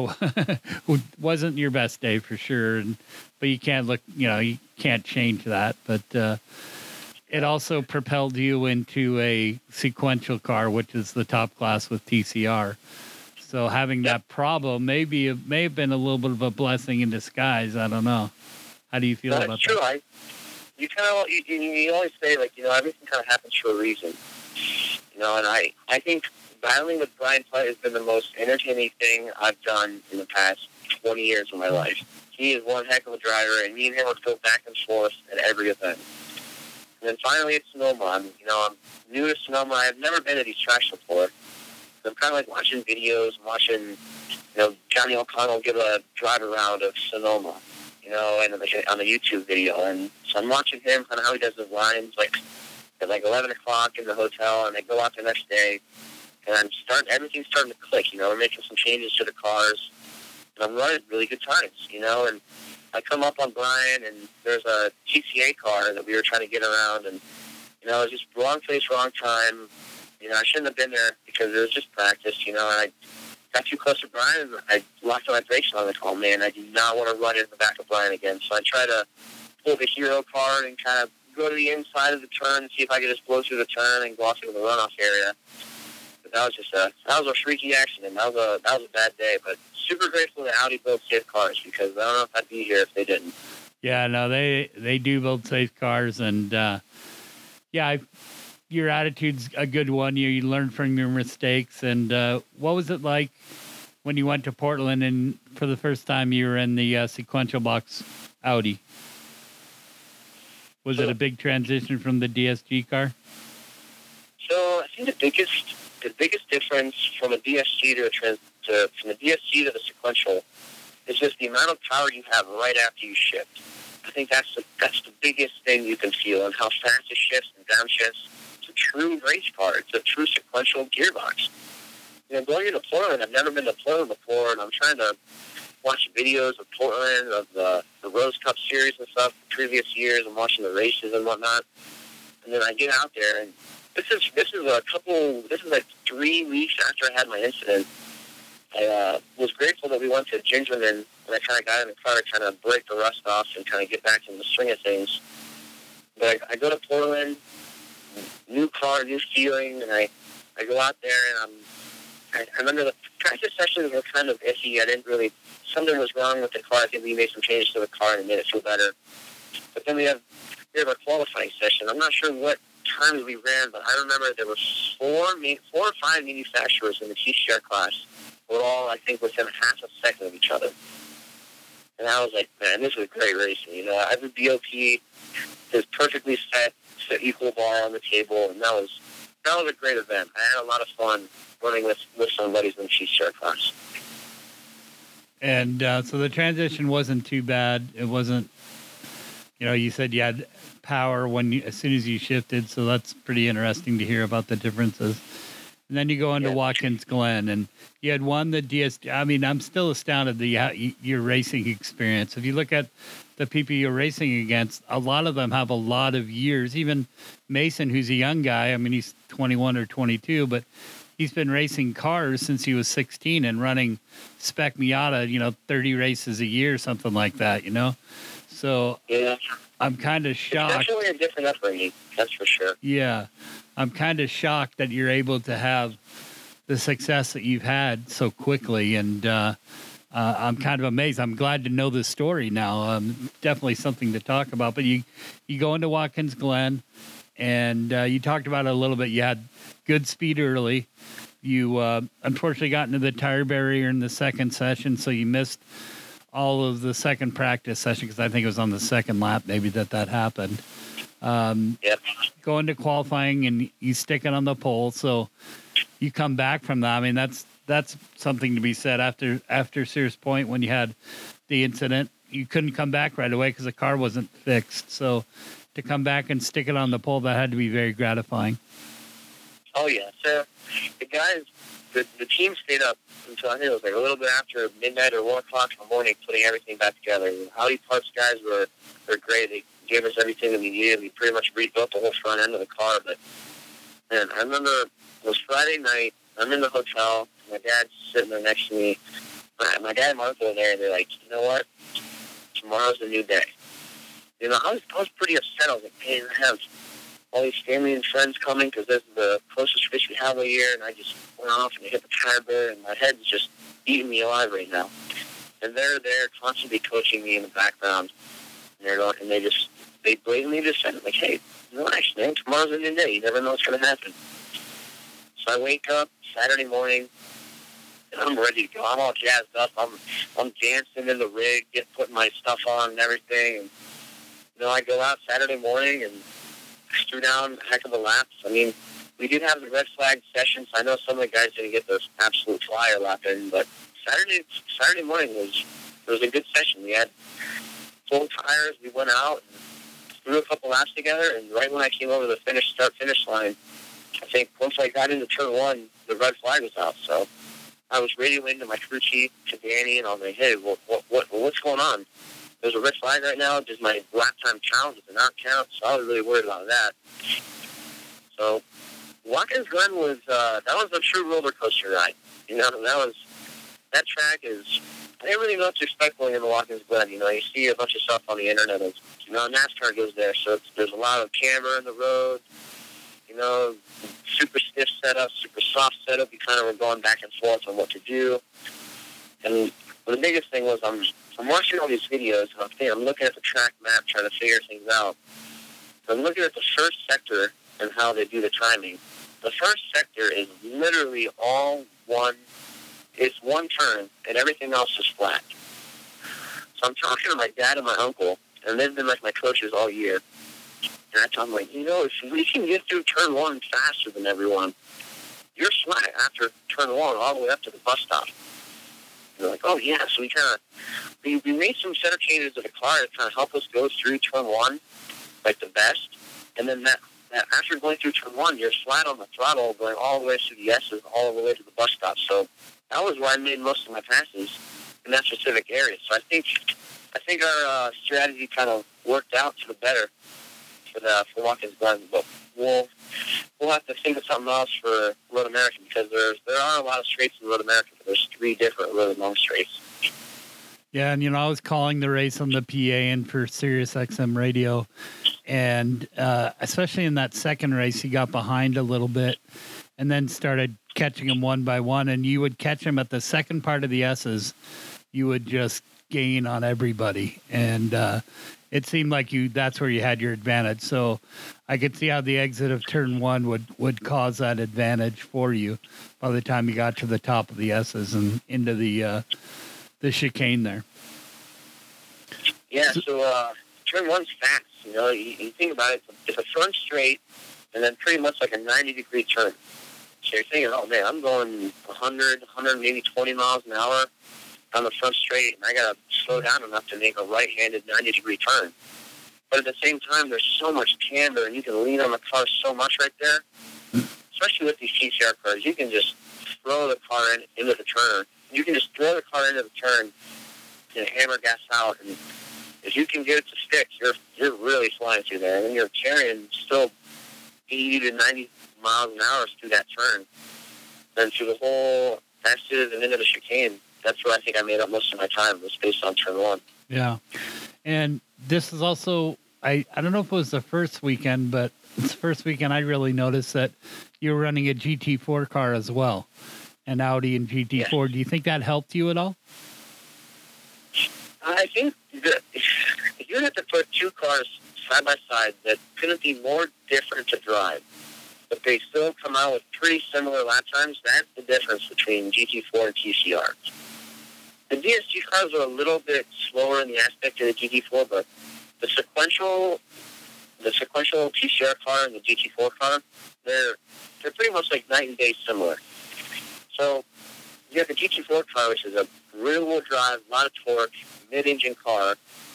yeah, wasn't your best day for sure, and, but you can't look, you know, you can't change that, but uh, it also propelled you into a sequential car, which is the top class with T C R. So having Yep. that problem maybe may have been a little bit of a blessing in disguise. I don't know. How do you feel No, about it's true. that? I, you kind of you, you you always say like you know everything kind of happens for a reason, you know. And I I think battling with Brian Putt has been the most entertaining thing I've done in the past twenty years of my life. He is one heck of a driver, and me and him would go back and forth at every event. And then finally at Sonoma, I'm you know I'm new to Sonoma. I've never been to these tracks before. So I'm kind of like watching videos, watching you know Johnny O'Connell give a drive around of Sonoma. You know, and on the YouTube video, and so I'm watching him, kind of how he does his lines, like at like eleven o'clock in the hotel, and they go out the next day, and I'm starting, everything's starting to click. You know, we're making some changes to the cars, and I'm running really good times. You know, and I come up on Brian, and there's a T C A car that we were trying to get around, and you know, it was just wrong place, wrong time. You know, I shouldn't have been there because it was just practice. You know, and I got too close to Brian, and I locked on my brakes, and I was like, oh, man, I do not want to run into the back of Brian again. So I try to pull the hero card and kind of go to the inside of the turn and see if I could just blow through the turn and go off into the runoff area. But that was just a, that was a freaky accident. That was a, that was a bad day. But super grateful that Audi built safe cars because I don't know if I'd be here if they didn't. Yeah, no, they they do build safe cars, and uh, yeah, I, your attitude's a good one. You, you learn from your mistakes. And uh, what was it like when you went to Portland and for the first time you were in the uh, sequential box Audi? Was it a big transition from the D S G car? So I think the biggest the biggest difference from a D S G to a trans, to from the D S G to the sequential is just the amount of power you have right after you shift. I think that's the that's the biggest thing you can feel, and how fast it shifts and downshifts. It's a true race car. It's a true sequential gearbox. You know, going into Portland, I've never been to Portland before, and I'm trying to watch videos of Portland, of the, the Rose Cup series and stuff, previous years, and watching the races and whatnot. And then I get out there, and this is this is a couple, this is like three weeks after I had my incident. I uh, was grateful that we went to Gingerman, and I kind of got in the car to kind of break the rust off and kind of get back in the swing of things. But I, I go to Portland, new car, new feeling, and I, I go out there, and I'm, I, I remember the practice sessions were kind of iffy. I didn't really, something was wrong with the car. I think we made some changes to the car and it made it feel better. But then we have, we have our qualifying session. I'm not sure what times we ran, but I remember there were four, four or five manufacturers in the T C R class. We're all, I think, within half a second of each other. And I was like, man, this is great racing. You know, every B O P is perfectly set, set equal bar on the table, and that was that was a great event. I had a lot of fun running with, with some buddies in the T C R class. And uh, so the transition wasn't too bad. It wasn't, you know, you said you had power when you, as soon as you shifted, so that's pretty interesting to hear about the differences. And then you go into Yeah. Watkins Glen, and you had won the D S. I mean, I'm still astounded the how, your racing experience. If you look at the people you're racing against, a lot of them have a lot of years. Even Mason, who's a young guy, I mean, he's twenty-one or twenty-two, but he's been racing cars since he was sixteen and running spec Miata, you know, thirty races a year, something like that, you know? So Yeah. I'm kind of It's shocked. definitely a different upbringing, that's for sure. Yeah. I'm kind of shocked that you're able to have the success that you've had so quickly. And uh, uh, I'm kind of amazed. I'm glad to know this story now. Um, definitely something to talk about. But you, you go into Watkins Glen, and uh, you talked about it a little bit. You had good speed early. You uh, unfortunately got into the tire barrier in the second session, so you missed all of the second practice session because I think it was on the second lap maybe that that happened. Um, Yep. Go into qualifying and you stick it on the pole, so you come back from that. I mean, that's that's something to be said. After after Sears Point, when you had the incident, you couldn't come back right away because the car wasn't fixed. So to come back and stick it on the pole, that had to be very gratifying. Oh, yeah. So the guys, the, the team stayed up until I think it was like a little bit after midnight or one o'clock in the morning, putting everything back together. The Audi Parts guys were, were great. They gave us everything that we needed. We pretty much rebuilt the whole front end of the car. But, man, I remember it was Friday night. I'm in the hotel. My dad's sitting there next to me. My, my dad and my uncle are there, and they're like, you know what? Tomorrow's a new day. You know, I was, I was pretty upset. I was like, man, I have all these family and friends coming because this is the closest race we have all year, and I just went off and hit the tire barrier, and my head's just eating me alive right now. And they're there constantly coaching me in the background, and they're going, and they just, they blatantly just said, like, hey, relax, man, tomorrow's a new day. You never know what's going to happen. So I wake up Saturday morning, and I'm ready to go. I'm all jazzed up. I'm I'm dancing in the rig, get putting my stuff on and everything. And, you know, I go out Saturday morning and threw down a heck of a laps. I mean, we did have the red flag sessions. I know some of the guys didn't get the absolute flyer lap in, but Saturday Saturday morning was it was a good session. We had full tires. We went out and threw a couple laps together, and right when I came over the finish start finish line, I think once I got into turn one, the red flag was out. So I was radioing to my crew chief, to Danny, and I was like, hey, what, what, what, what's going on? There's a red flag right now. Does my lap time count? Does it not count? So I was really worried about that. So Watkins Glen was, uh, that was a true roller coaster ride. You know, that was, that track is, I didn't really know what to expect going into Watkins Glen. You know, you see a bunch of stuff on the internet. Of, you know, NASCAR goes there, so it's, there's a lot of camber in the road. You know, super stiff setup, super soft setup. You kind of were going back and forth on what to do. And the biggest thing was I'm, I'm watching all these videos, and I'm, thinking, I'm looking at the track map, trying to figure things out. So I'm looking at the first sector and how they do the timing. The first sector is literally all one, it's one turn, and everything else is flat. So I'm talking to my dad and my uncle, and they've been like my coaches all year. And I tell them, like, you know, if we can get through turn one faster than everyone, you're flat after turn one all the way up to the bus stop. And they're like, oh, yeah. So we kind of, we, we made some setup changes to the car to kind of help us go through turn one, like the best. And then that, that after going through turn one, you're flat on the throttle going all the way through the S's, all the way to the bus stop. So that was where I made most of my passes in that specific area. So I think, I think our uh, strategy kind of worked out to the better. For, the, for Watkins Glen, but we'll we'll have to think of something else for Road America because there's there are a lot of straights in Road America. But there's three different really long straights. Yeah, and you know I was calling the race on the P A and for Sirius X M radio, and uh, especially in that second race, he got behind a little bit, and then started catching them one by one. And you would catch him at the second part of the S's, you would just gain on everybody, and uh, it seemed like you that's where you had your advantage. So I could see how the exit of turn one would, would cause that advantage for you by the time you got to the top of the S's and into the uh, the chicane there. Yeah, so uh, turn one's fast. You know, you, you think about it, it's a front straight and then pretty much like a ninety degree turn. So you're thinking, oh man, I'm going one hundred, one hundred, maybe twenty miles an hour on the front straight, and I got to slow down enough to make a right-handed ninety degree turn. But at the same time, there's so much camber, and you can lean on the car so much right there, especially with these T C R cars. You can just throw the car in, into the turn. You can just throw the car into the turn and hammer gas out, and if you can get it to stick, you're you're really flying through there. And you're carrying still eighty to ninety miles an hour through that turn. then through the whole Festive and into the chicane, that's where I think I made up most of my time, was based on turn one. Yeah. And this is also, I, I don't know if it was the first weekend, but it's the first weekend I really noticed that you were running a G T four car as well, an Audi and G T four. Yes. Do you think that helped you at all? I think that if you had to put two cars side by side that couldn't be more different to drive, but they still come out with pretty similar lap times, that's the difference between G T four and T C R. The D S G cars are a little bit slower in the aspect of the G T four, but the sequential the sequential T C R car and the G T four car, they're they're pretty much like night and day similar. So you have the G T four car, which is a rear-wheel drive, a lot of torque, mid-engine car,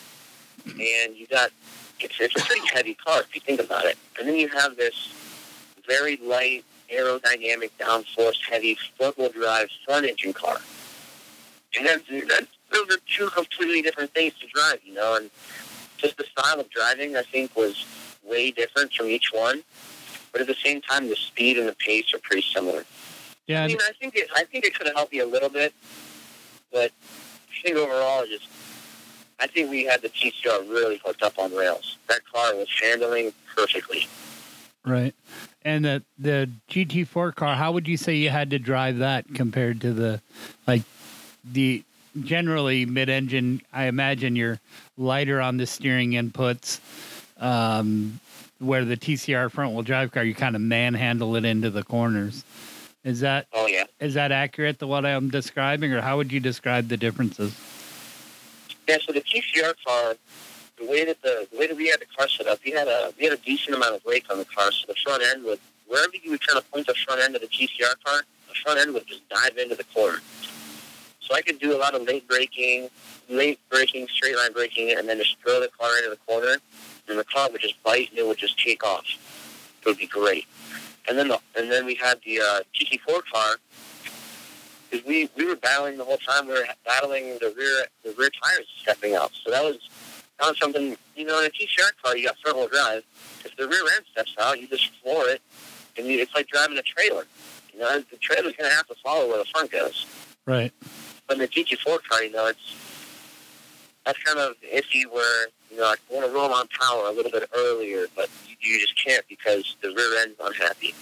and you got it's, it's a pretty heavy car if you think about it. And then you have this very light, aerodynamic, downforce, heavy front-wheel drive front-engine car. And that's, that's, those are two completely different things to drive, you know, and just the style of driving, I think, was way different from each one. But at the same time, the speed and the pace are pretty similar. Yeah. I mean, I think it, I think it could have helped you a little bit, but I think overall, just I think we had the T C R really hooked up on rails. That car was handling perfectly. Right. And the the G T four car, how would you say you had to drive that compared to the, like, the generally mid-engine? I imagine you're lighter on the steering inputs, um, where the T C R front-wheel drive car, you kind of manhandle it into the corners. Is that Oh, yeah. is that accurate to what I'm describing, or how would you describe the differences? Yeah, so the T C R car, the way that the, the way that we had the car set up, we had a we had a decent amount of brake on the car, so the front end would, wherever you would kind of point the front end of the T C R car, the front end would just dive into the corner. So I could do a lot of late braking, late braking, straight line braking, and then just throw the car into the corner, and the car would just bite and it would just take off. It would be great. And then the, and then we had the uh, G T four car, because we, we were battling the whole time. We were battling the rear the rear tires stepping out. So that was that was something, you know, in a T C R car, you got front wheel drive. If the rear end steps out, you just floor it, and you, it's like driving a trailer. You know, the trailer's going to have to follow where the front goes. Right. But in the G T four car, you know, it's that's kind of iffy where, you know, I want to roll on power a little bit earlier, but you, you just can't because the rear end's unhappy.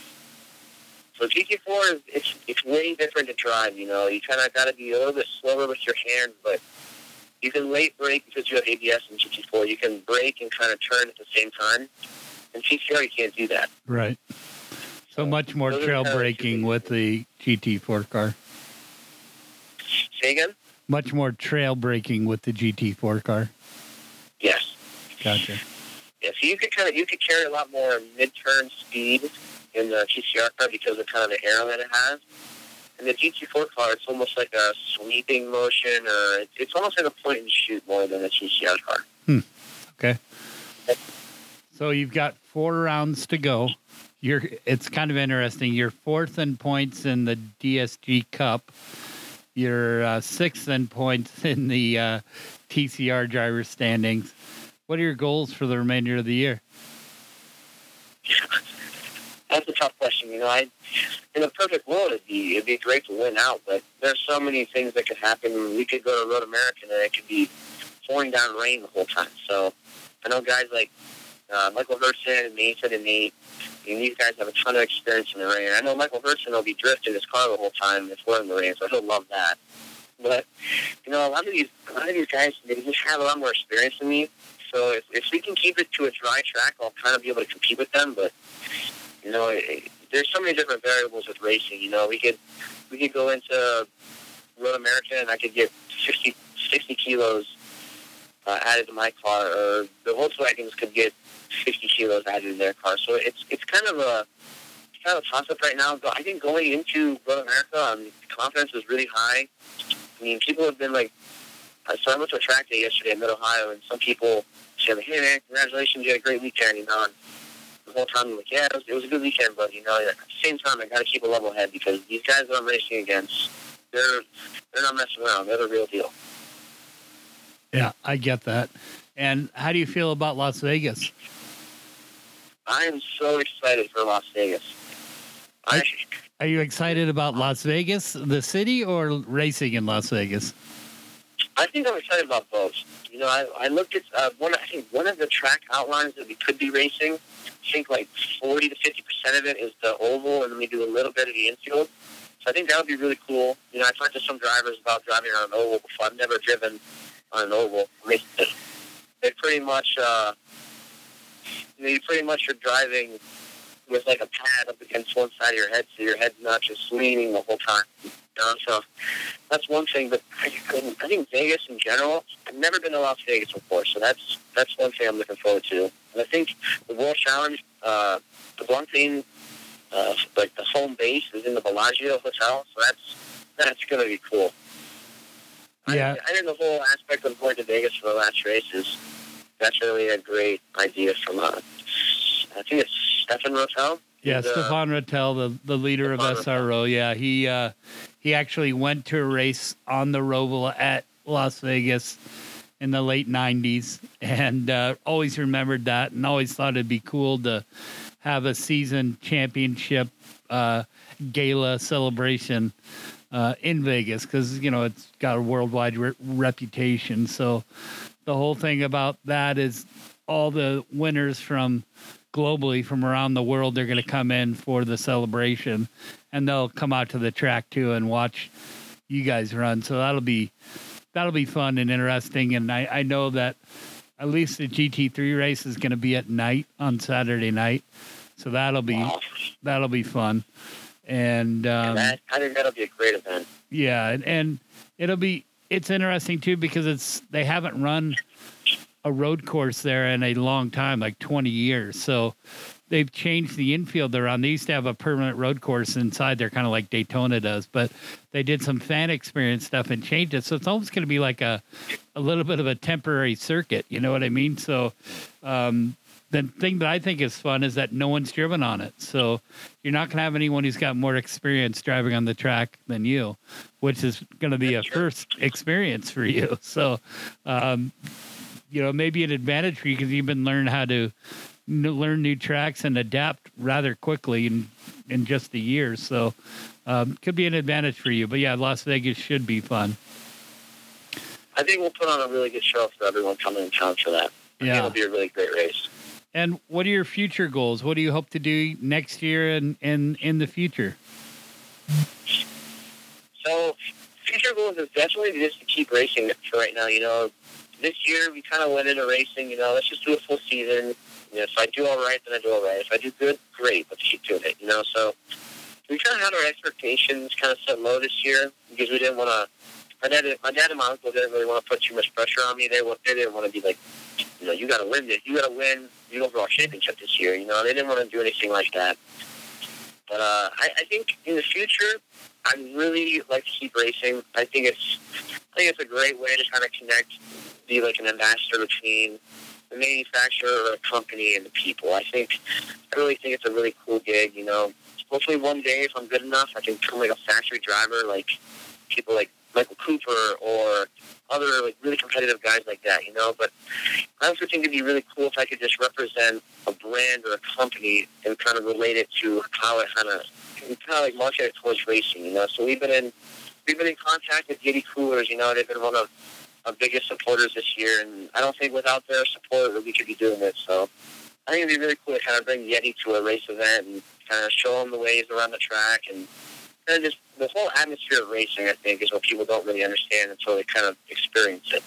So G T four is it's it's way different to drive. You know, you kind of got to be a little bit slower with your hands, but you can late brake because you have A B S in G T four. You can brake and kind of turn at the same time. In T C R, you can't do that. Right. So much more Those are trail kind of braking two with the G T four car. Say again? Much more trail braking with the G T four car. Yes. Gotcha. Yeah, so you could kind of you could carry a lot more mid-turn speed in the T C R car because of kind of the aero that it has. In the G T four car, it's almost like a sweeping motion, or it's, it's almost like a point and shoot more than a T C R car. Hmm. Okay. So you've got four rounds to go. You're. It's kind of interesting. You're fourth in points in the D S G Cup. You're uh, sixth in points in the uh, T C R driver standings. What are your goals for the remainder of the year? That's a tough question. You know, I in a perfect world, it'd be it'd be great to win out, but there's so many things that could happen. We could go to Road American and it could be pouring down rain the whole time. So I know guys like uh, Michael Hurson and Mason and Nate. And these guys have a ton of experience in the rain. I know Michael Hurson will be drifting his car the whole time if we're in the rain, so he'll love that. But you know, a lot of these a lot of these guys, they just have a lot more experience than me. So if, if we can keep it to a dry track, I'll kind of be able to compete with them. But you know, it, there's so many different variables with racing. You know, we could we could go into Road America and I could get sixty, sixty kilos uh, added to my car, or the Volkswagens could get fifty kilos added to their car. So it's it's kind of a it's kind of a toss up right now. But I think going into Road America, um, confidence is really high. I mean, people have been like, so I went to a track day yesterday in Mid Ohio, and some people said, "Hey man, congratulations, you had a great weekend." You know, and the whole time I'm like, "Yeah, it was, it was a good weekend," but you know, at the same time, I got to keep a level head because these guys that I'm racing against, they're they're not messing around. They're the real deal. Yeah, I get that. And how do you feel about Las Vegas? I am so excited for Las Vegas. I Are you excited about Las Vegas, the city, or racing in Las Vegas? I think I'm excited about both. You know, I, I looked at uh, one. I think one of the track outlines that we could be racing. I think like forty to fifty percent of it is the oval, and then we do a little bit of the infield. So I think that would be really cool. You know, I talked to some drivers about driving on an oval before. I've never driven on an oval. I mean, they pretty much, uh, you know, you pretty much are driving with like a pad up against one side of your head, so your head's not just leaning the whole time. You know? So that's one thing. But I I think Vegas in general, I've never been to Las Vegas before, so that's that's one thing I'm looking forward to. And I think the World Challenge, uh, the one thing, uh, like the home base is in the Bellagio Hotel, so that's that's going to be cool. Yeah. I, I think the whole aspect of going to Vegas for the last race is that's really a great idea from, uh, I think it's Stefan Rotell. Yeah, He's, uh, Stefan Rotell, the, the leader Stefan of S R O. Yeah, he uh, he actually went to a race on the Roval at Las Vegas in the late nineties, and uh, always remembered that, and always thought it'd be cool to have a season championship uh, gala celebration uh, in Vegas, because you know it's got a worldwide re- reputation. So the whole thing about that is all the winners from globally from around the world, they're going to come in for the celebration, and they'll come out to the track too and watch you guys run. So that'll be that'll be fun and interesting. And I, I know that at least the G T three race is going to be at night on Saturday night, so that'll be Wow. that'll be fun. And um, that, I think that'll be a great event. yeah, and, and it'll be it's interesting too because it's they haven't run a road course there in a long time, like twenty years. So they've changed the infield around. They used to have a permanent road course inside there, kind of like Daytona does, but they did some fan experience stuff and changed it. So it's almost going to be like a, a little bit of a temporary circuit. You know what I mean? So um, the thing that I think is fun is that no one's driven on it. So you're not going to have anyone who's got more experience driving on the track than you, which is going to be a first experience for you. So, um, you know, maybe an advantage for you because you've been learning how to n- learn new tracks and adapt rather quickly in, in just a year. So um, could be an advantage for you. But yeah, Las Vegas should be fun. I think we'll put on a really good show for everyone coming in town for that. I Yeah. think it'll be a really great race. And what are your future goals? What do you hope to do next year and, and in the future? So future goals is definitely just to keep racing for right now. You know, this year we kind of went into racing, you know, let's just do a full season. You know, if I do all right, then I do all right. If I do good, great. Let's keep doing it, you know. So we kind of had our expectations kind of set low this year because we didn't want to, my dad, my dad and my uncle didn't really want to put too much pressure on me. They, they didn't want to be like, you know, you got to win this. You got to win the overall championship this year. You know, they didn't want to do anything like that. But uh, I, I think in the future, I'd really like to keep racing. I think it's, I think it's a great way to kind of connect, be like an ambassador between the manufacturer or a company and the people. I think, I really think it's a really cool gig. You know, hopefully one day, if I'm good enough, I can become like a factory driver, like people like Michael Cooper or other like really competitive guys like that, you know. But I also think it'd be really cool if I could just represent a brand or a company and kind of relate it to how it kind of kind of like market it towards racing, you know. So we've been in we've been in contact with Yeti Coolers, you know. They've been one of our biggest supporters this year, and I don't think without their support that we could be doing this. So I think it'd be really cool to kind of bring Yeti to a race event and kind of show them the ways around the track and kind of just the whole atmosphere of racing, I think, is what people don't really understand until they kind of experience it.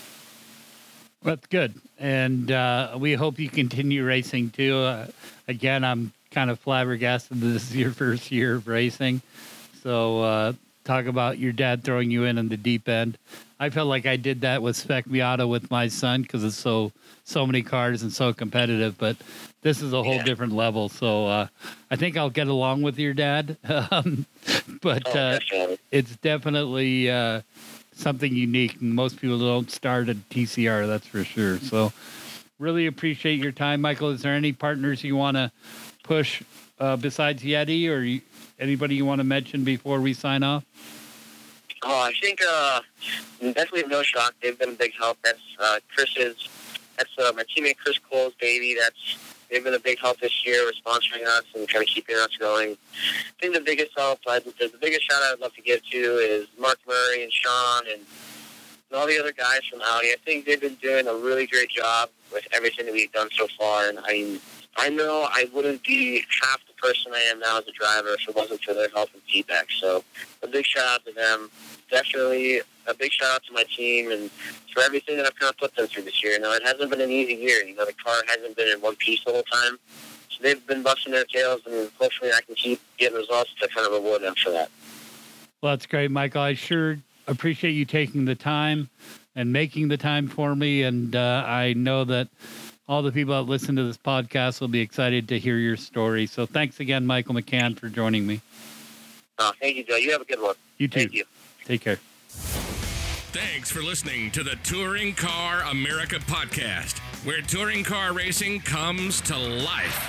Well, that's good. And uh, we hope you continue racing, too. Uh, again, I'm kind of flabbergasted that this is your first year of racing. So uh, talk about your dad throwing you in in the deep end. I felt like I did that with Spec Miata with my son because it's so so many cars and so competitive. But this is a whole Yeah. different level. So uh, I think I'll get along with your dad. um, but Oh, uh, definitely. it's definitely uh, something unique. Most people don't start at T C R, that's for sure. So really appreciate your time, Michael. Is there any partners you want to push uh, besides Yeti, or you, anybody you want to mention before we sign off? Oh, I think uh, definitely No Shock. They've been a big help. That's uh, Chris's. That's uh, my teammate Chris Cole's baby. That's they've been a big help this year with sponsoring us and kind of keeping us going. I think the biggest help, I'd, the biggest shout out I'd love to give to is Mark Murray and Sean and, and all the other guys from Audi. I think they've been doing a really great job with everything that we've done so far, and I I know I wouldn't be half the person I am now as a driver if it wasn't for their help and feedback. So a big shout out to them. Definitely a big shout out to my team and for everything that I've kind of put them through this year. You know, it hasn't been an easy year. You know, the car hasn't been in one piece the whole time. So they've been busting their tails, and hopefully I can keep getting results to kind of reward them for that. Well, that's great, Michael. I sure appreciate you taking the time and making the time for me. And uh, I know that all the people that listen to this podcast will be excited to hear your story. So thanks again, Michael McCann, for joining me. Oh, thank you, Joe. You have a good one. You too. Thank you. Take care. Thanks for listening to the Touring Car America podcast, where touring car racing comes to life.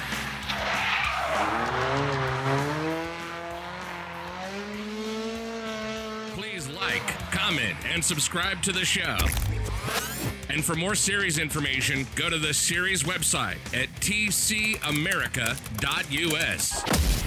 Please like, comment, and subscribe to the show. And for more series information, go to the series website at t c america dot u s.